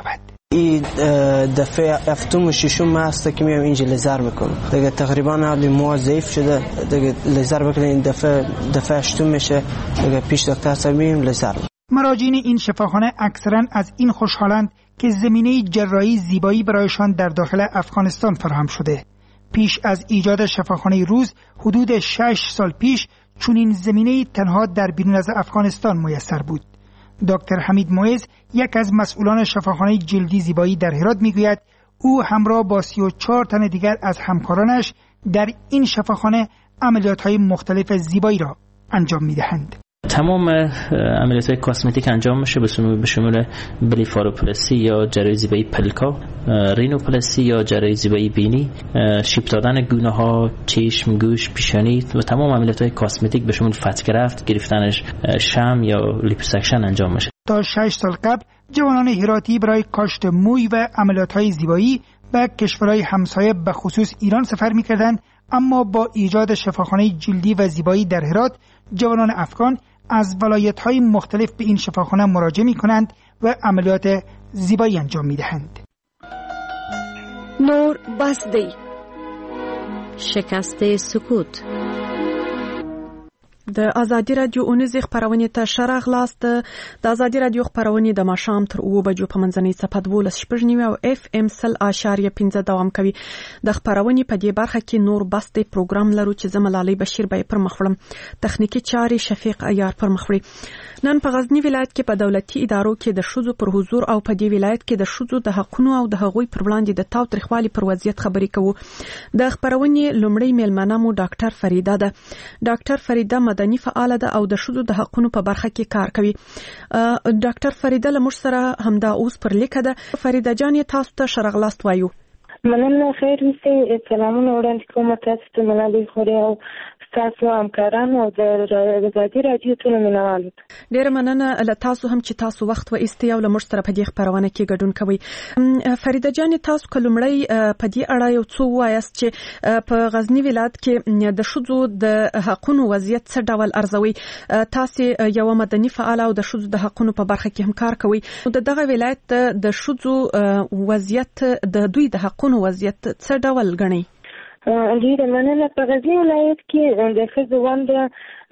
این دفعه هفتم و ششم هست که میام اینجا لیزر میکنم. دیگه تقریبا حالی مو ضعیف شده، دیگه لیزر بکنه این دفعه دفعه هشتم میشه، دیگه پیش دکتر هستم میریم لیزر. مراجعین این شفاخانه اکثرا از این خوشحالند که زمینه جراحی زیبایی برایشان در داخل افغانستان فراهم شده. پیش از ایجاد شفاخانه روز حدود شش سال پیش چنین زمینه تنها در بیرون از افغانستان میسر بود. دکتر حمید معز، یک از مسئولان شفاخانه جلدی زیبایی در هرات، میگوید او همراه با سی و چهار تن دیگر از همکارانش در این شفاخانه عملیات‌های مختلف زیبایی را انجام می‌دهند. تمام عملیات کاسمتیک انجام میشه به شمول بلیفاروپلاسی یا جراحی زیبایی پلکا، رینوپلاسی یا جراحی زیبایی بینی، شیب دادن گونه ها، چشم، گوش، پیشانی و تمام عملیات کاسمتیک به شمول فتگرفت، گرفتنش شم یا لیپوسکشن انجام میشه. تا شش سال قبل جوانان هراتی برای کاشت موی و عملیات‌های زیبایی به کشورهای همسایه به خصوص ایران سفر می‌کردند، اما با ایجاد شفاخانه جلدی و زیبایی در هرات جوانان افغان از ولایت‌های مختلف به این شفاخانه مراجعه می‌کنند و عملیات زیبایی انجام می‌دهند. نور بسدی، شکست سکوت. د ازادي رادیو اونیزې خپرونې ته ښه راغلاست. د ازادي رادیو خپرونې د ماښام تر اوه بجو په منځنۍ څپه دولس شپږ نیمې او اف ام سل اشاریه پنځه دوام کوي. د خپرونې په دې برخه کې نور بس د پروګرام لرو چې زه ملالۍ بشیر به پر مخ وړم. تخنیکی چارې شفیق عیار پر مخ وړي. نن په غزنی ولایت کې په دولتي ادارو کې د شذو پر حضور او په دې ولایت کې د شذو د حقونو او د هغوی پر وړاندې د تاوتریخوالي پر وضعیت خبرې کوو. د خپرونې لومړی میلمنه مو ډاکټر فریده ده. ډاکټر فریده مدني فعال ده او د شذو د حقونو په برخه کې کار کوي. ډاکټر فریده له موږ سره همدا اوس پر لیکه ده. فریده جان تاسو ته شرغلاست وایو. مننه. خیر اوسئ. سلامونه وړاندې کوم تاسو ته ملالۍ خوري او تاسو همکارانو او د ازادي رادیو ټول مینوالو. ډېر مننه له تاسو هم چې تاسو وخت و ایستئ او له موږ سره په دې خپرونه کې ګډون کوئ. فریده جان تاسو کلمړی په دې اړه یو څه وایاست چې په غزنی ولایت کې د شذو د حقونو وضعیت څه ډول ارزوي؟ تاسو یو مدني فعال او د شذو د حقونو په برخه کې هم کار کوئ. د دغه ولایت د شذو وضعیت د دوی د حقونو وضعیت څه ډول ګڼئ؟ ډیره مننه. په غزنی ولایت کې د ښځو ونډه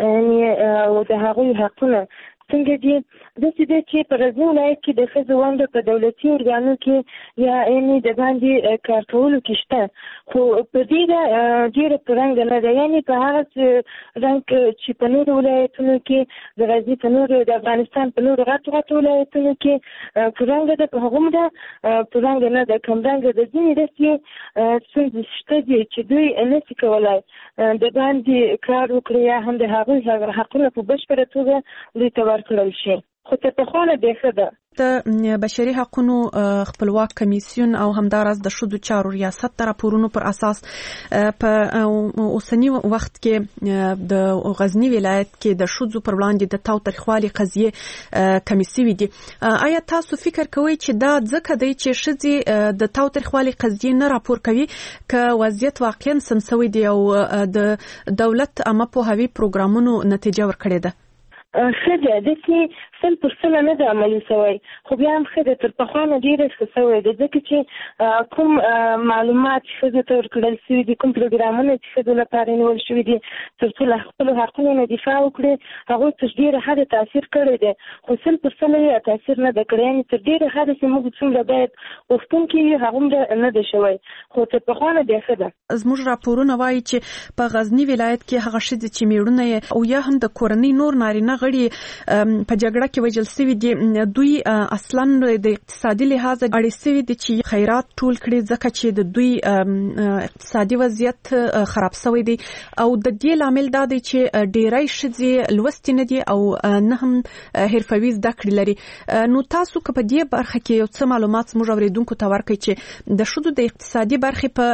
او د هغوی حقونه څنګه دي؟ داسې ده چې په غزنی ولایت کې د ښځو ونډه په دولتي ارګانو کې یا یعنې د باندې کار کولو کې شته، خو په ډېره ډېره په رنګه نه ده. یعنې په هغه رنګ چې په نورو ولایتونو کې د غزني په نورو د افغانستان په نورو غټو غټو ولایتونو کې په رنګه ده، په هغومره په رنګه نه ده. کمرنګه ده. ځینې داسې ستونزې شته دي چې دوی نشي کولی د باندې کار وکړي یا هم د هغوی حقونه په بشپړه توګه دوی ته ورکړل شي. خو تر پخوا نه بېخه ده. د بشري حقونو خپلواک کمیسیون او همداراز د ښځو چارو ریاست د راپورونو پر اساس په اوسنی وخت کې د غزنی ولایت کې د ښځو پر وړاندې د تاوتریخوالي قضیې کمې سوي دي. آیا تاسو فکر کوئ چې دا ځکه دی چې ښځې د تاوتریخوالي قضیې نه راپور کوي که وضعیت واقعا سم سوی دی او د دولت عامه پوهاوي پروګرامونو نتیجه ورکړې ده؟ ښه ده. داسې سل پر سله نه ده عملي سوی، خو بیا هم ښه ده. تر پخوا نه ډېره ښه سوی ده، ځکه چې کوم معلومات ښځو ته ورکړل سوي دي، کوم پروګرامونه چې ښځو لپاره نیول شوي دي تر څو له خپلو حقونو نه دفاع وکړي، هغوی تر ډېره حده تاثیر کړی دی. خو سل پر سله یې تاثیر نه ده کړی. یعنې تر ډېره حده چې موږ څومره باید غوښتونکي وي هغومره نه ده شوی، خو تر پخوا نه بیا ښه ده. زموږ راپورونه وایي چې په غزني ولایت کې هغه ښځې چې میړونه یې او یا هم د کورنۍ نور نارینه غړي په جګړه کې وژل سوي دي، دوی اصلا د اقتصادي لحاظ اړې سوي دي چې خیرات ټول کړي، ځکه چې د دوی اقتصادي وضعیت خراب سوی دی. او د دې لامل دا دی چې ډېری ښځې لوستې نه دي او نه هم حرفوي زده کړې لري. نو تاسو که په دې برخه کې یو څه معلومات زموږ اورېدونکو ته ورکړئ چې د ښځو د اقتصادي برخې په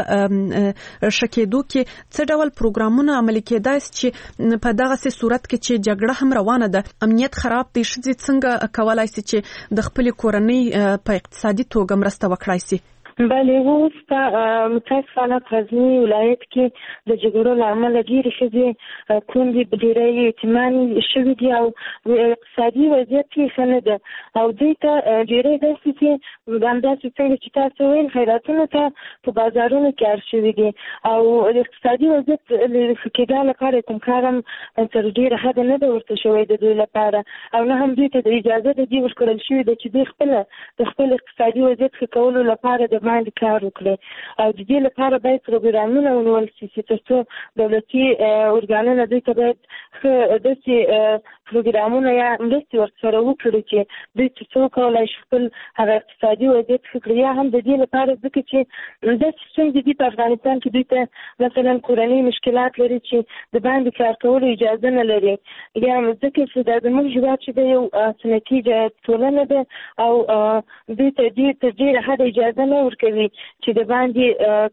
ښه کېدو کې څه ډول پروګرامونه عملي کېدای شي چې په دغسې صورت کې چې جګړه هم روانه ده، امنیت خراب دی، ښځې څنګه کولای شي چې د خپلې کورنۍ په اقتصادي توګه مرسته وکړای شي؟ بله، اوس په متاسفانه په غزني ولایت کې د جګړو له امله ډېرې ښځې کونډې ډېری یتیمانې شوي دي او اقتصادي وضعیت یې ښه نه ده او دوی ته ډېری داسې چې همداسې څنګه چې تاسو ویل خیراتونو ته په بازارونو کې اړ شوي دي او د اقتصادي وضعیت ښه کېدا لپاره کوم کار هم تر ډېره حده نه ده ورته شوی د دوی لپاره او نه هم دوی ته د اجازه د دې ورکړل شوې ده چې دوی خپله د خپل اقتصادي وضعیت ښه کولو لپاره د باندې کار وکړي او د دې لپاره باید پروګرامونه ونیول شي چې تر څو دولتي ارګانونه دوی ته باید ښه داسې پروګرامونه یا مرستې ورسره وکړي چې دوی تر څو وکولی شي خپل هغه اقتصادي وضعیت ښه کړي یا هم د دې لپاره ځکه چې داسې ستونزې دي په افغانستان کې دوی ته مثلا کورنۍ مشکلات لري چې د باندې کار کولو اجازه نه لري یا ځکه چې دا زموږ هېواد چې د یو سنتي ټولنه ده او دوی ته دې تر ډېره حده اجازه نه ورکوي چې د باندې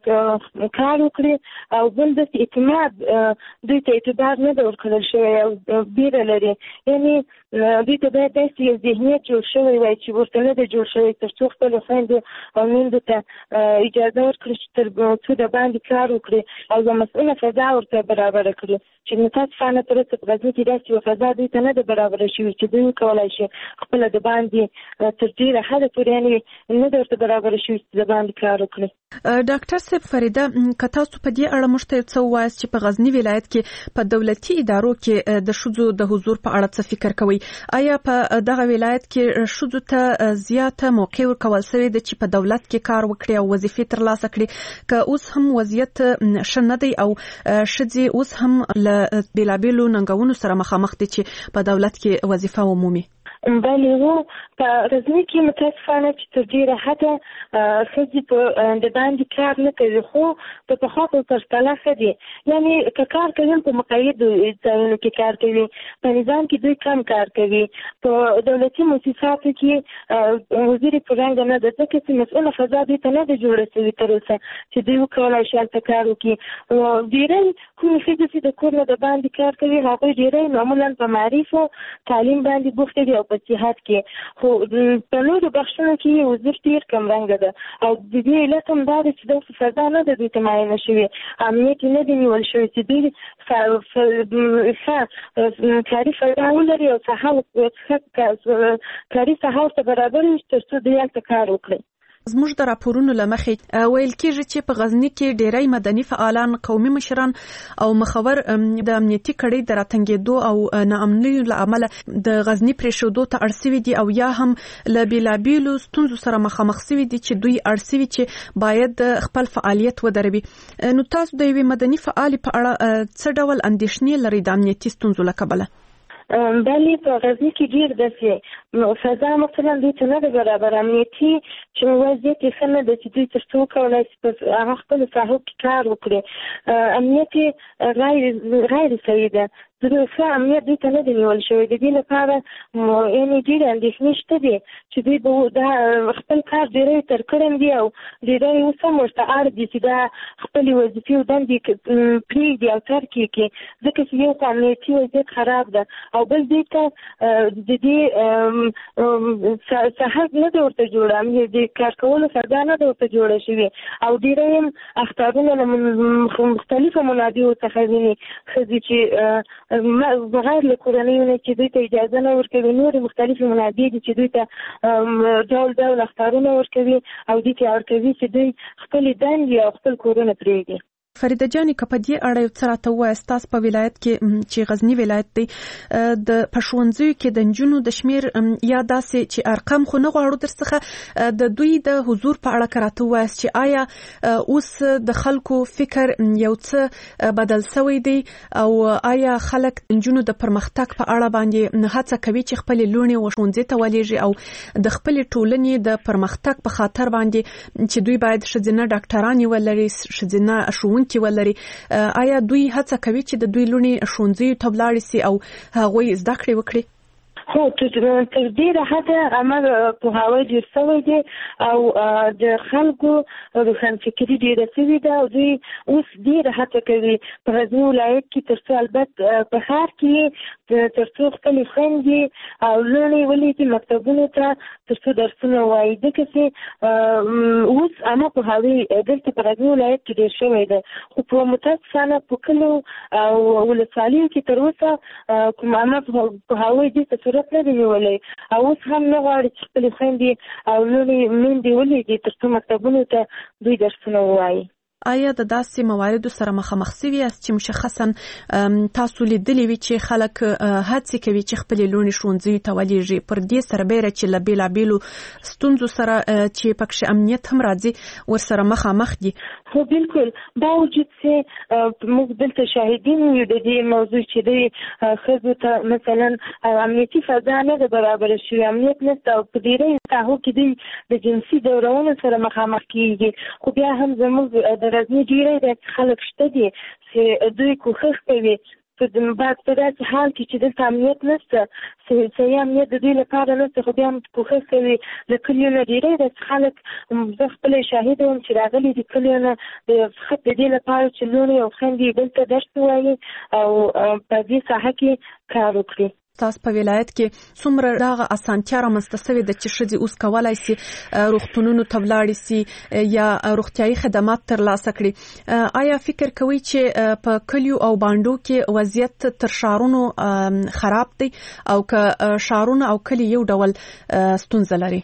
کار وکړي او بل داسې اعتماد دوی ته اعتبار نه ده ورکړل شوی او بیره لري یعنې دوی ته باید داسې یو ذهنیت جوړ شوی وای چې ورته نه ده جوړ شوی تر څو خپلو خویندو او میندو ته اجازه ورکړي چې تر څو د باندې کار وکړي او یوه مسؤله فضا ورته برابره کړي چې متاسفانه تر اوسه په غزني کې داسې یوه فضا دوی ته نه ده برابره شوې چې دوی وکولی شي خپله د باندې تر ډېره حده پورې یعنې نه ده ورته برابره شوې چې د باندې کار وکړي. ډاکټر صاحب فریده، که تاسو په دې اړه موږ ته څه ووایاست چې په غزني ولایت کې په دولتي ادارو کې د ښځو د حضور په اړه څه فکر کوئ؟ آیا په دغه ولایت کې ښځو ته زیاته موقع ورکول شوې ده چې په دولت کې کار وکړي او وظیفې ترلاسه کړي؟ که اوس هم وضعیت ښه نه دی او ښځې اوس هم له بېلابېلو ننګونو سره مخامخ دي چې په دولت کې وظیفه ومومي؟ بله، هو په غزني کې متاسفانه چې تر ډېره حده ښځې په د باندې کار نه کوي خو په پخوا په پرتله ښه دي یعنې که کار کوي په مقیدو ځایونو کې کار کوي په نظام کې دوی کم کار کوي په دولتي مؤسساتو کې وزیرې په رنګه نه ده ځکه چې مسؤله فضا دوی ته نه ده جوړه شوې تر اوسه چې دوی وکولی شي هلته کار وکړي ډېری کومې ښځې چې د کور نه د باندې کار کوي هغوی ډېری معمولا په معرفو تعلیم باندې بوخته دي او په صحت کې خو په نورو بخشونو کې وزیر ډېر کم رنګه ده او د دې علت هم دا ده چې داسې فضا نه ده دوی ته معاینه شوې امنیت یې نه دی نیول شوی چې دوی ښه کاري فضا ولري او کاري ساحه ورته برابر وي تر څو دوی هلته کار وکړي. زموږ د راپورونو له مخې ویل کېږي چې په غزني کې ډېری مدني فعالان، قومي مشران او مخور د امنیتي کړۍ د راتنګېدو او ناامنیو له امله د غزني پرېښودو ته اړ سوي دي او یا هم له بېلابېلو ستونزو سره مخامخ سوي دي چې دوی اړ سوي چې باید خپل فعالیت ودروي. نو تاسو د یوې مدني فعالې په اړه څه ډول اندېښنې لرئ د امنیتي ستونزو له کبله؟ بله، په غزني کې ډېر داسې فضا مثلا دوی ته نه ده برابر امنیتي چې وضعیت یې ښه نه ده چې دوی تر څو وکولی شي په هغه خپلو ساحو کې کار وکړي. امنیت یې غیر صحیح ده، ښه امنیت دوی ته نه دی نیول شوی. د دې لپاره یعنې ډېرې اندېښنې شته دي چې دوی به دا خپل کار ډېری تر کړی دي او ډېری اوس هم ورته اړ دي چې دا خپلې وظیفې او دندې پرېږدي او ترک یې کړي ځکه چې یو خو امنیتي وضعیت خراب ده او بل دوی ته د دې ساحه نه ده ورته جوړه، د کار کولو فضا نه ده ورته جوړه شوې او ډېری هم اخطارونه له مختلفو منابعو څخه ویني ښځې چې بغیر له کورنیو نه چې دوی ته اجازه نه ورکوي، نورې مختلفې منابع دي چې دوی ته ډول ډول اخطارونه ورکوي او دوی ته اړ کوي چې دوی خپلې دندې او خپل کورونه پرېږدي. فریده جانې، که په دې اړه یو څه راته ووایاست، تاسو په ولایت کې چې غزني ولایت دی د په ښوونځیو کې د نجونو د شمېر یا داسې چې ارقام خو نه غواړو در څخه د دوی د حضور په اړه که راته ووایاست چې آیا اوس د خلکو فکر یو څه بدل شوی دی او آیا خلک نجونو د پرمختګ په اړه باندې هڅه کوي چې خپلې لوڼې ښوونځي ته ولېږي او د خپلې ټولنې د پرمختګ په خاطر باندې چې دوی باید ښځینه ډاکټرانې ولري، ښځینه ښوونکي ولري، آیا دوی هڅه کوي چې د دوی لوڼې ښوونځیو ته ولاړې سي او هغوی زده کړې وکړي؟ خو تر ډیره حده عمل پوهاوی ډیر شوی دی او د خلکو روښانفکري ډیره شوې ده او دوی اوس ډیره هڅه کوي په غزني ولایت کې تر څو البته په ښار کې تر څو خپلې خویندې او لوڼې ولیږي مکتبونو ته تر څو درسونه ووایي ځکه چې اوس عامه پوهاوی دلته په غزني ولایت کې ډیر شوی ده خو په متاسفانه په کلیو او ولسوالیو کې تر اوسه کوم عامه پوهاوی دې ته صورت نه دی نیولی او اوس هم نه غواړي چې خپلې خویندې او لوڼې میندې ولیږي تر څو مکتبونو ته دوی درسونه ووایي. آیا د داسې مواردو سره مخامخ شوي یاست چې مشخصا تاسو لیدلي وي چې خلک هڅې کوي چې خپلې لوڼې ښوونځیو ته ولېږي پر دې سربیره چې له بېلابېلو ستونزو سره چې پکښې امنیت هم راځي ورسره مخامخ دي؟ خو بالکل باوجود چې موږ دلته شاهدین یو د دې موضوع چې د ښځو ته مثلا امنیتي فضا نه ده برابره شوې امنیت نشته او په ډېری ساحو کې دوی د جنسي ځورونو سره مخامخ کېږي خو بیا هم زموږ د غزني ډېری داسې خلک شته دي چې دوی کوښښ کوي په بعد په داسې حال کې چې دلته امنیت نشته صحیح امنیت د دوی لپاره نشته خو بیا هم کوښښ کوي له کلیو نه ډېری داسې خلک زه خپله شاهده وم چې راغلي دي کلیو نه فقط د دې لپاره چې لوڼې او خویندې دلته درس ووایي او په دې ساحه کې کار وکړي. تاسو په ولایت کې څومره دغه اسانتیا رامنځته شوې ده چې ښځې اوس کولی سي روغتونونو ته ولاړې سي یا روغتیایي خدمات ترلاسه کړي؟ آیا فکر کوئ چې په کلیو او بانډو کې وضعیت تر ښارونو خراب دی او که ښارونه او کلي یو ډول ستونزه لري؟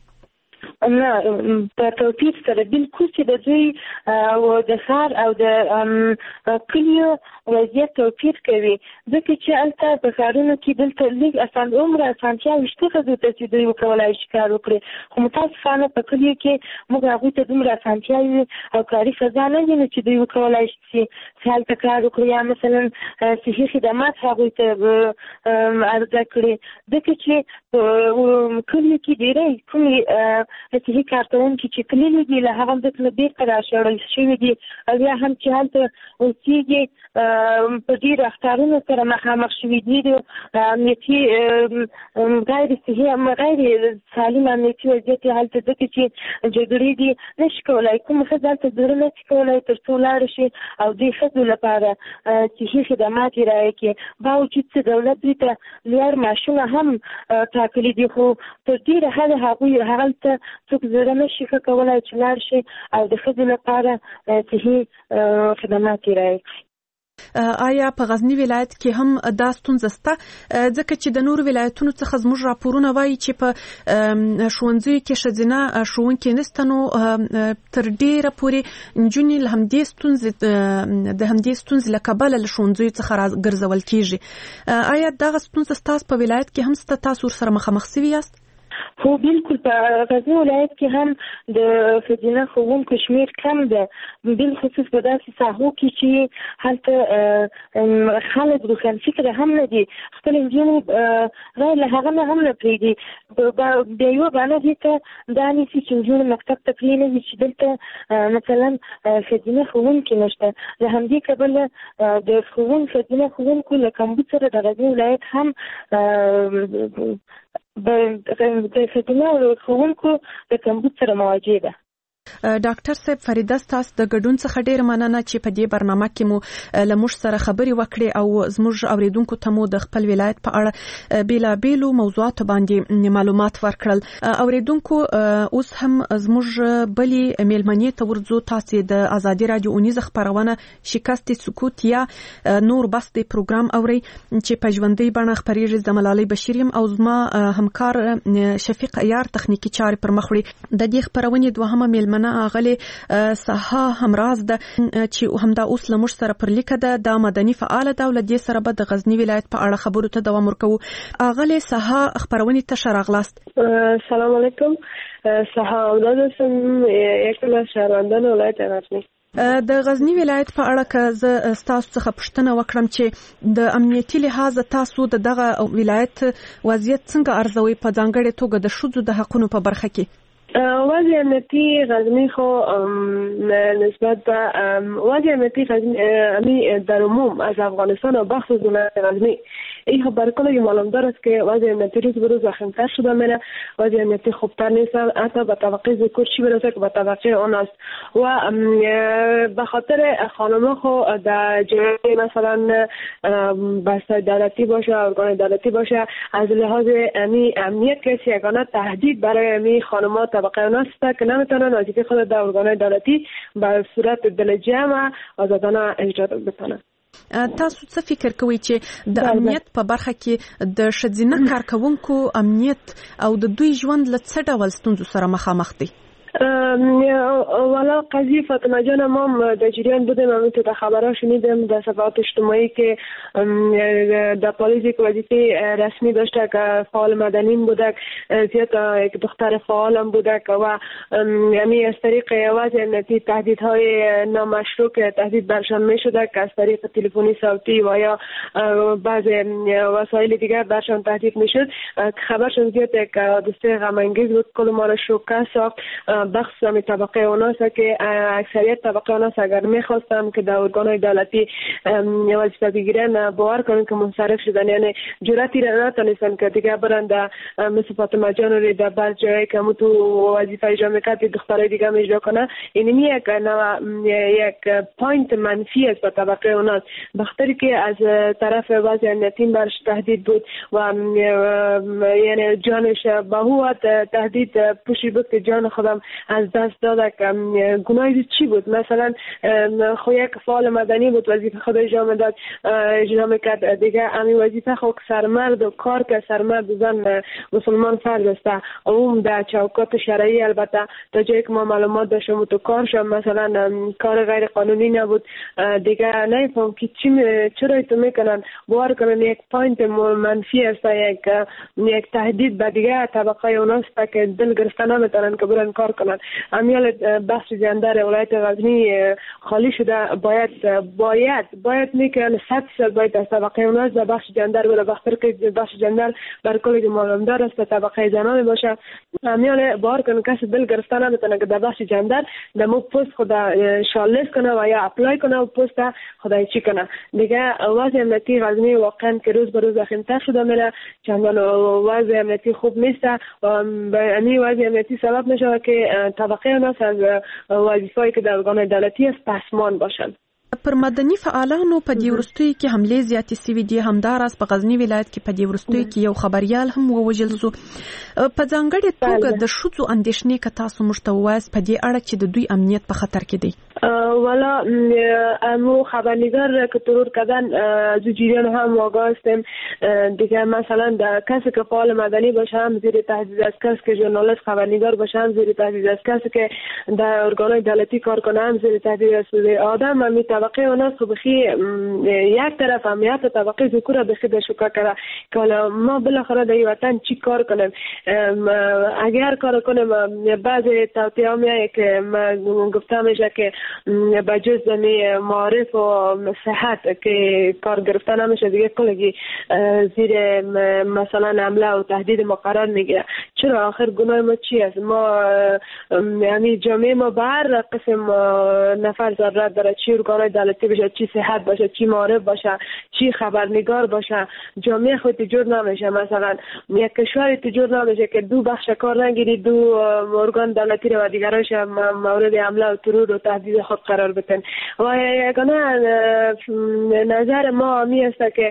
نه په توپیر سره بالکل چې د دوی او د ښار او د کلیو وضعیت توپیر کوي ځکه چې هلته په ښارونو کې دلته لږ اسان عمره اسانتیاوې شته ښځو ته چې دوی وکولای شي کار وکړي خو متاسفانه په کلیو کې موږ هغوی ته دومره اسانتیاوې او کاري فضا نه وینو چې دوی وکولای شي چې هلته کار وکړي یا مثلا صحي خدمات هغوی ته عرضه کړي ځکه چې په کلیو کې ډېری کومې صحي کارکوونکي چې تللي دي له هغه ځایه نه بېرته راشړل شوي دي او یا هم چې هلته اوسېږي په ډېرو اخطارونو سره مخامخ شوي دي امنیتي غیر صحي غیر سالم امنیتي وضعیت یې هلته ځکه چې جګړې دي نه شي کولی کومه ښځه هلته زړه نه شي کولی تر څو ولاړه شي او دې ښځو لپاره صحي خدمات یې رایه کړي باوجود چې دولت دوی ته لوړ معاشونه هم ټاکلي دي خو تر ډېره حده هغوی هغلته څوک زړه نه شي ښه کولی چې لاړ شي او د ښځو لپاره صحي خدمات یې رایه کړي. آیا په غزني ولایت کې هم دا ستونزه شته ځکه چې د نورو ولایتونو څخه زموږ راپورونه وایي چې په ښوونځیو کې ښځینه ښوونکي نشته نو تر ډېره پورې نجونې له همدې ستونزې د همدې ستونزې له کبله له ښوونځیو څخه راګرځول کېږي. آیا دغه ستونزه ستاسو په ولایت کې هم شته تاسو ورسره مخامخ شوي یاست؟ خو بالکل په غزني ولایت کې هم د ښځینه ښوونکو شمېر کم ده بالخصوص په داسې ساحو کې چې هلته خلک روښانفکره هم نه دي خپلې نجونې غیر له هغه نه هم نه پرېږدي بیا یوه بهانه دې ته دا نیسي چې نجونې مکتب ته پرېنوي چې دلته مثلا ښځینه ښوونکي نشته له همدې کبله د ښځینه ښوونکو له کمبود سره د غزني ولایت هم د ښځینه ښوونکو د کمبود سره مواجه ده. ډاکټر صاحب فریده ستاسو د ګډون څخه ډېره مننه چې په دې برنامه کې مو له موږ سره خبرې وکړې او زموږ اوریدونکو ته مو د خپل ولایت په اړه بیلابېلو موضوعاتو باندې معلومات ورکړل. اوریدونکو اوس هم زموږ بلې میلمنې ته ورځو تاسو د ازادي رادیو اونیزه خپرونه شکست سکوت یا نور بس د پروګرام اوري چې په ژوندۍ بڼه خپرېږي. د ملالۍ بشیر یم او زما همکار شفیق عیار تخنیکی چارې پر مخ وړي. د دې خپرونې دوهمه میلمنه اغلی ساحه همراز ده چې همدا اوس له موږ سره پر لیکه ده د مدني فعال ده او له دې سره به د غزني ولایت په اړه خبرو ته دوام ورکوو. اغلی ساحه خپرونې ته ښه راغلاست. سلام علیکم. ساحه اولاد هستم یکم از شهروندان ولایت غزنی. د غزنی ولایت په اړه که زه ستاسو څخه پوښتنه وکړم چې د امنیتي لحاظ تاسو د دغه ولایت وضعیت څنګه ارزوي په ځانګړې توګه د ښځو د حقونو په برخه کې؟ وضع امنیتی غزنی خو نسبت به وضع امنیتی غزنی در عموم از افغانستان و بخصوص ولایت غزنی این بر کل معلومدار است که وضع امنیتی روز به روز وخیم‌تر شده میره، وضع امنیتی خوبتر نیست، حتی به طبقه ذکور چی برسه که به طبقه اون است و به خاطر خانم خو در جای مثلا بسته دولتی باشه، ارگان دولتی باشه، از لحاظ امی امنیت کسی یگانه تهدید برای امی خانم ها طبقه اون است که نمیتونن وظیفه خود در ارگان دولتی به صورت دل جمع آزادانه اجرا بکنن. تاسو څه فکر کوئ چې د امنیت په برخه کې د ښځینه کارکونکو امنیت او د دوی ژوند له څه ډول ستونزو سره مخامخ دي؟ والا قضیه فاطمه جان ما در جریان بودیم، همین تو خبرها شنیدیم در صفحات اجتماعی که در پلیس یک وظیفه رسمی داشته که فعال مدنی بوده، زیاد یک دختر فعال هم بوده و یعنی از طریق وضع امنیتی تهدیدهای نامشروع که تهدید برشان می شده که از طریق تلفنی صوتی و یا بعض وسایل دیگر برشان تهدید می شد. خبرشان زیاد یک حادثه غم انگیز بود، کل ما را شوکه ساخت. بخص می طبقه اوناست که اکثریت طبقه اوناست اگر میخواستم که در ارگانهای دولتی وظیفه بگیرن باور کنن که منصرف شدن، یعنی جرأتی را نتونستن که دیگه برن در مثل فاطمه جان رو در بعض جایی که مو تو وظیفه اجرا میکرد دخترای دیگه اجرا کنه. این یک نوع یک پوینت منفی است به طبقه اوناست، بخاطر که از طرف وضع امنیتی برش تهدید بود و یعنی جانش به هو تهدید پوشی بود که جان خودم از دست داده. گناهی چی بود؟ مثلا خو یک فعال مدنی بود، وظیفه خود اجرا میداد، اجرا میکرد دیگه. همین وظیفه خو سرمرد و کار که سرمرد زن مسلمان فرض است، اون در چوکات شرعی البته تا جایی که ما معلومات داشتم تو کارشم مثلا کار غیر قانونی نبود دیگه. نمیفهم که چی چرا تو میکنن باور کنن یک پوینت منفی است، یک یک تهدید به دیگه طبقه اوناست که دل گرفته نمیتونن که برن کار کنن. امیال بخش جندر ولایت غزنی خالی شده، باید باید باید میکنن صد درصد باید از طبقه اوناست در بخش جندر ولی بخاطر که بخش جندر بر کل معلومدار است طبقه زنان باشه. امیال باور کنن کسی دل گرفته نمیتونه که در بخش جندر در مو پست خدا شالس کنه و یا اپلای کنه و پست خدای چی کنه دیگه. وضع امنیتی غزنی واقعا که روز به روز وخیم‌تر شده میره، چندان وضع امنیتی خوب نیست و این وضع امنیتی سبب میشه که طبقه اوناس از وظیفه‌ای که در ارگان دولتی است پسمان باشند. پر مدني فعالانو په دې ورستوي کې حمله زیاتې سوي دي. همداراز په غزنی ولایت کې په دې ورستوي کې یو خبريال هم ووژل شو. په ځانګړې توګه د ښځو اندېښنې که تاسو موږ ته ووایاست په دې اړه چې د دوی امنیت په خطر کې دی. والا امو خبرنگار که ترور کردن از جریان هم آگاه هستیم دیگه. مثلا در کسی که فعال مدنی باشه هم زیر تهدید است، کسی که ژورنالیست خبرنگار باشه هم زیر تهدید است، کسی که در ارگان‌های دولتی کار کنه هم زیر تهدید است. آدم هم طبقه اوناست خب بخی یک طرف امنیت طبقه ذکور بخی در شکر کرده که حالا ما بالاخره در این وطن چی کار کنیم. اگر کار کنیم بعض توطئه ها میایه که گفته میشه که با جز زمین معارف و صحت که کار گرفته نمیشه دیگه کلگی زیر مثلا حمله و تهدید ما قرار میگیره. چرا آخر گناه ما چی است؟ ما یعنی جامعه ما به هر قسم نفر ضرورت داره، چی ارگان‌های دولتی باشه، چی صحت باشه، چی معارف باشه، چی خبرنگار باشه. جامعه خود تجور نمیشه. مثلا یک کشور تجور نمیشه که دو بخش کار نگیری، دو ارگان دولتی رو و دیگرانش مورد حمله و ترور و تهدید خود قرار بدن. و یگانه نظر ما می است که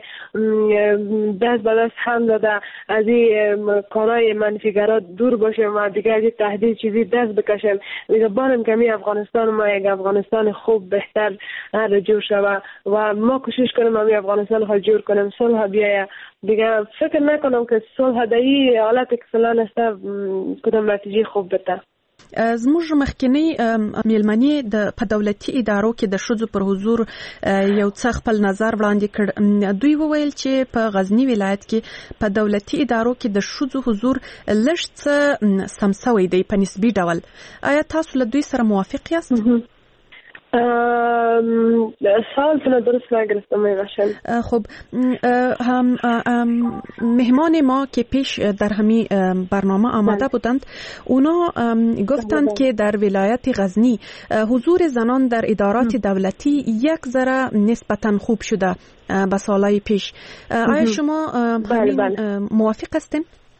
دست به دست هم داده از این کارهای منفیگرات دور باشیم و دیگه از این تهدید چیزی دست بکشیم. دیگه بانم که می افغانستان ما یک افغانستان خوب بهتر جور شود و ما کوشش کنیم همی افغانستان خود جور کنیم، صلح بیایه. دیگه فکر نکنم که صلح در این حالت که فلان است کدام نتیجه خوب بده. زموږ مخکنی میلمنې د په دولتي ادارو کې د ښځو پر حضور یو څه خپل نظر وړاندې کړ. دوی وویل چې په غزنی ولایت کې په دولتي ادارو کې د ښځو حضور لږ څه سم سوی دی په نسبي ډول. آیا تاسو له دوی سره موافق یاست؟ سال تونه درست نگرفتم میباشم. خب هم مهمان ما که پیش در همین برنامه آمده بودند اونا گفتند که در ولایت غزنی حضور زنان در ادارات دولتی یک ذره نسبتا خوب شده به سالهای پیش. آیا شما همین موافق هستین؟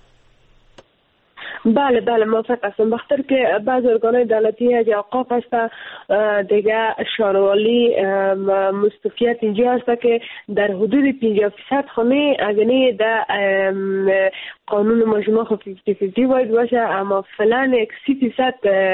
بله بله موافق هستم. بخاطر که بعض ارگانهای دولتی یا اوقاف هست دیگه شاروالی مستوفیت اینجا هست که در حدود پنجاه فیصد خانه اگنی در قانون مجموع خب پنجاه پنجاه باید باشه، اما فعلا یک سی فیصد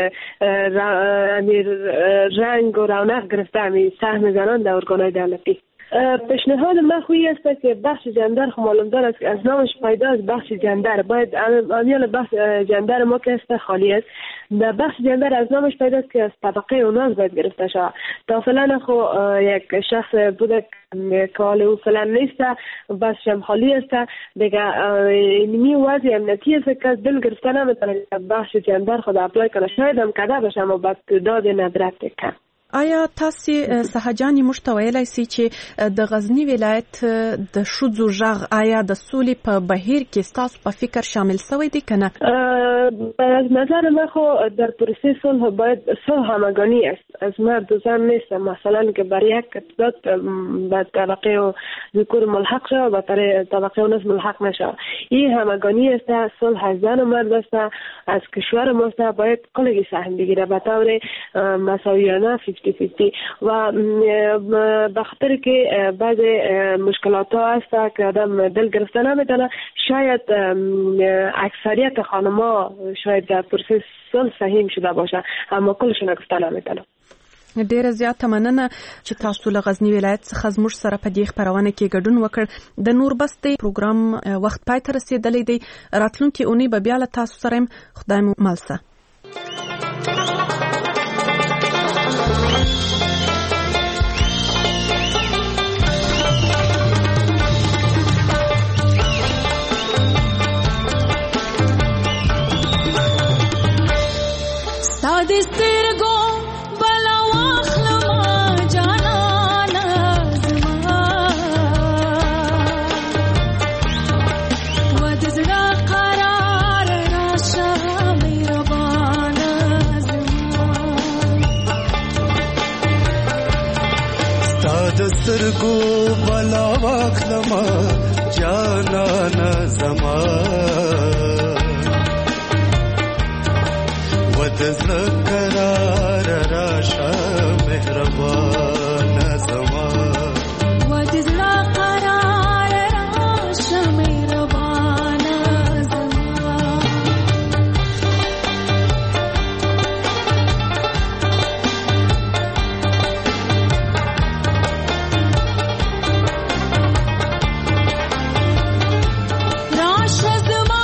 رنگ و رونق گرفته همی سهم زنان در ارگانهای دولتی. پیشنهاد من خویی است که بخش جندر خب معلوم دار است که از نامش پیدا است بخش جندر باید امیال بخش جندر ما که است خالی است. در بخش جندر از نامش پیدا است که از طبقه اوناز باید گرفته شود. تا فعلا خب یک شخص بوده که حال او فعلا نیست بخش هم خالی است دیگه اینمی وضع امنیتی است که از دل گرفته نمیتونه بخش جندر خود اپلای کنه. شاید هم کده باشه اما باید داد ندرت کن. آیا تاسو سهجانی مشتویلای سی چې د غزنی ولایت د شذو ژغ آیا د سولې په بهیر کې تاسو په فکر شامل شوی دی کنه؟ از نظر من خو در پروسه صلح باید صلح همگانی است. از مرد و زن نیست مثلا که برای یک اتفاق به طبقه و ذکر ملحق شد و به طبقه و نصف ملحق نشد. این همگانی است. صلح از زن و مرد است. از کشور ما است باید کلی سهم بگیره به طور مساویانه و بخاطر که بعض مشکلات ها هست که آدم دل گرفته نمیتونه شاید اکثریت خانما شاید در پروسه صلح سهیم شده باشه اما کلشون گفته نمیتونه. ډیره زیاته مننه چې تاسو له غزنی ولایت څخه زموږ سره په دې خبرونه کې ګډون وکړ. د نور بستې پروګرام وخت پای ته رسیدلی دی. راتلونکي اونۍ به بیا له تاسو سره یم. خدای مو مل شه. سترګو بلا واخلم جانانه زما و د زړه قرار راشه مهربانه زما ستا د سترګو بلا واخلم جانانه زما د زړه قرار راشه مهربانه زما و د زړه قرار راشه مهربانه زما راشه زما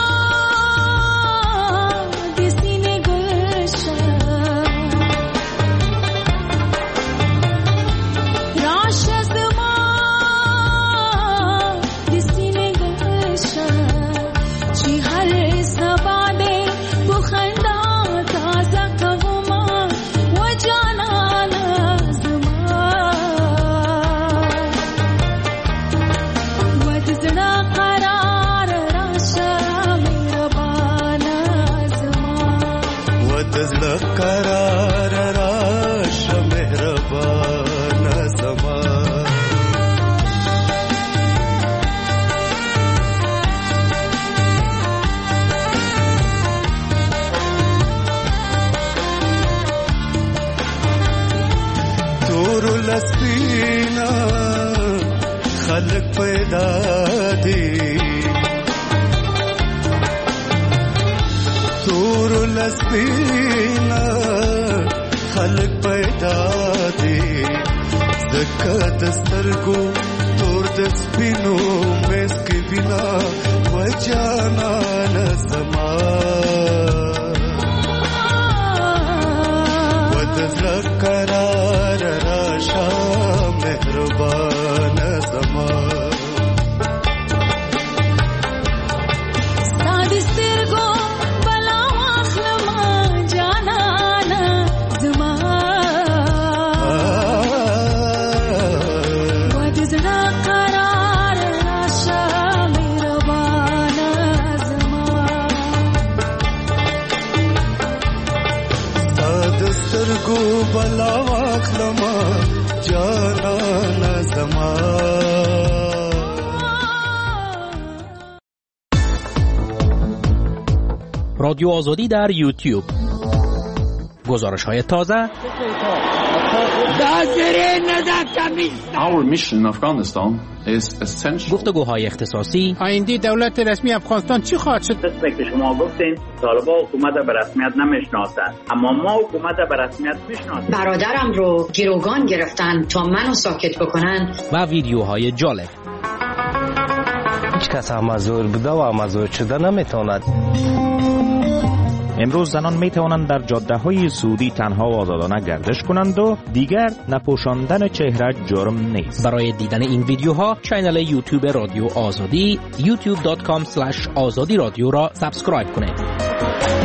قرار راشه مهربانه زما تور لسپینا خلق پیدا دی تور لسپینا خلق پیدا دی زکه د سترګو تور د سپینو مېس کې بنا و جانان زما و د زړه قرار راشه مهربانه زما سترګو بلا واخلما جانان زما. رادیو آزادی در یوتیوب، گزارش های تازه. Our mission in Afghanistan is essential. گفتگوهای اختصاصی. آینده دولت رسمی افغانستان چی خواهد شد؟ مثل که شما گفتین طالبان حکومت به رسمیت نمیشناسند، اما ما حکومت به رسمیت میشناسیم. برادرم رو گروگان گرفتن تا منو ساکت بکنن. و ویدیوهای جالب. هیچ کس مزور بوده و مزور شده نمیتواند. امروز زنان می توانند در جاده های سعودی تنها و آزادانه گردش کنند و دیگر نپوشاندن چهره جرم نیست. برای دیدن این ویدیوها کانال یوتیوب رادیو آزادی یوتیوب دات کام اسلش آزادی رادیو را سابسکرایب کنید.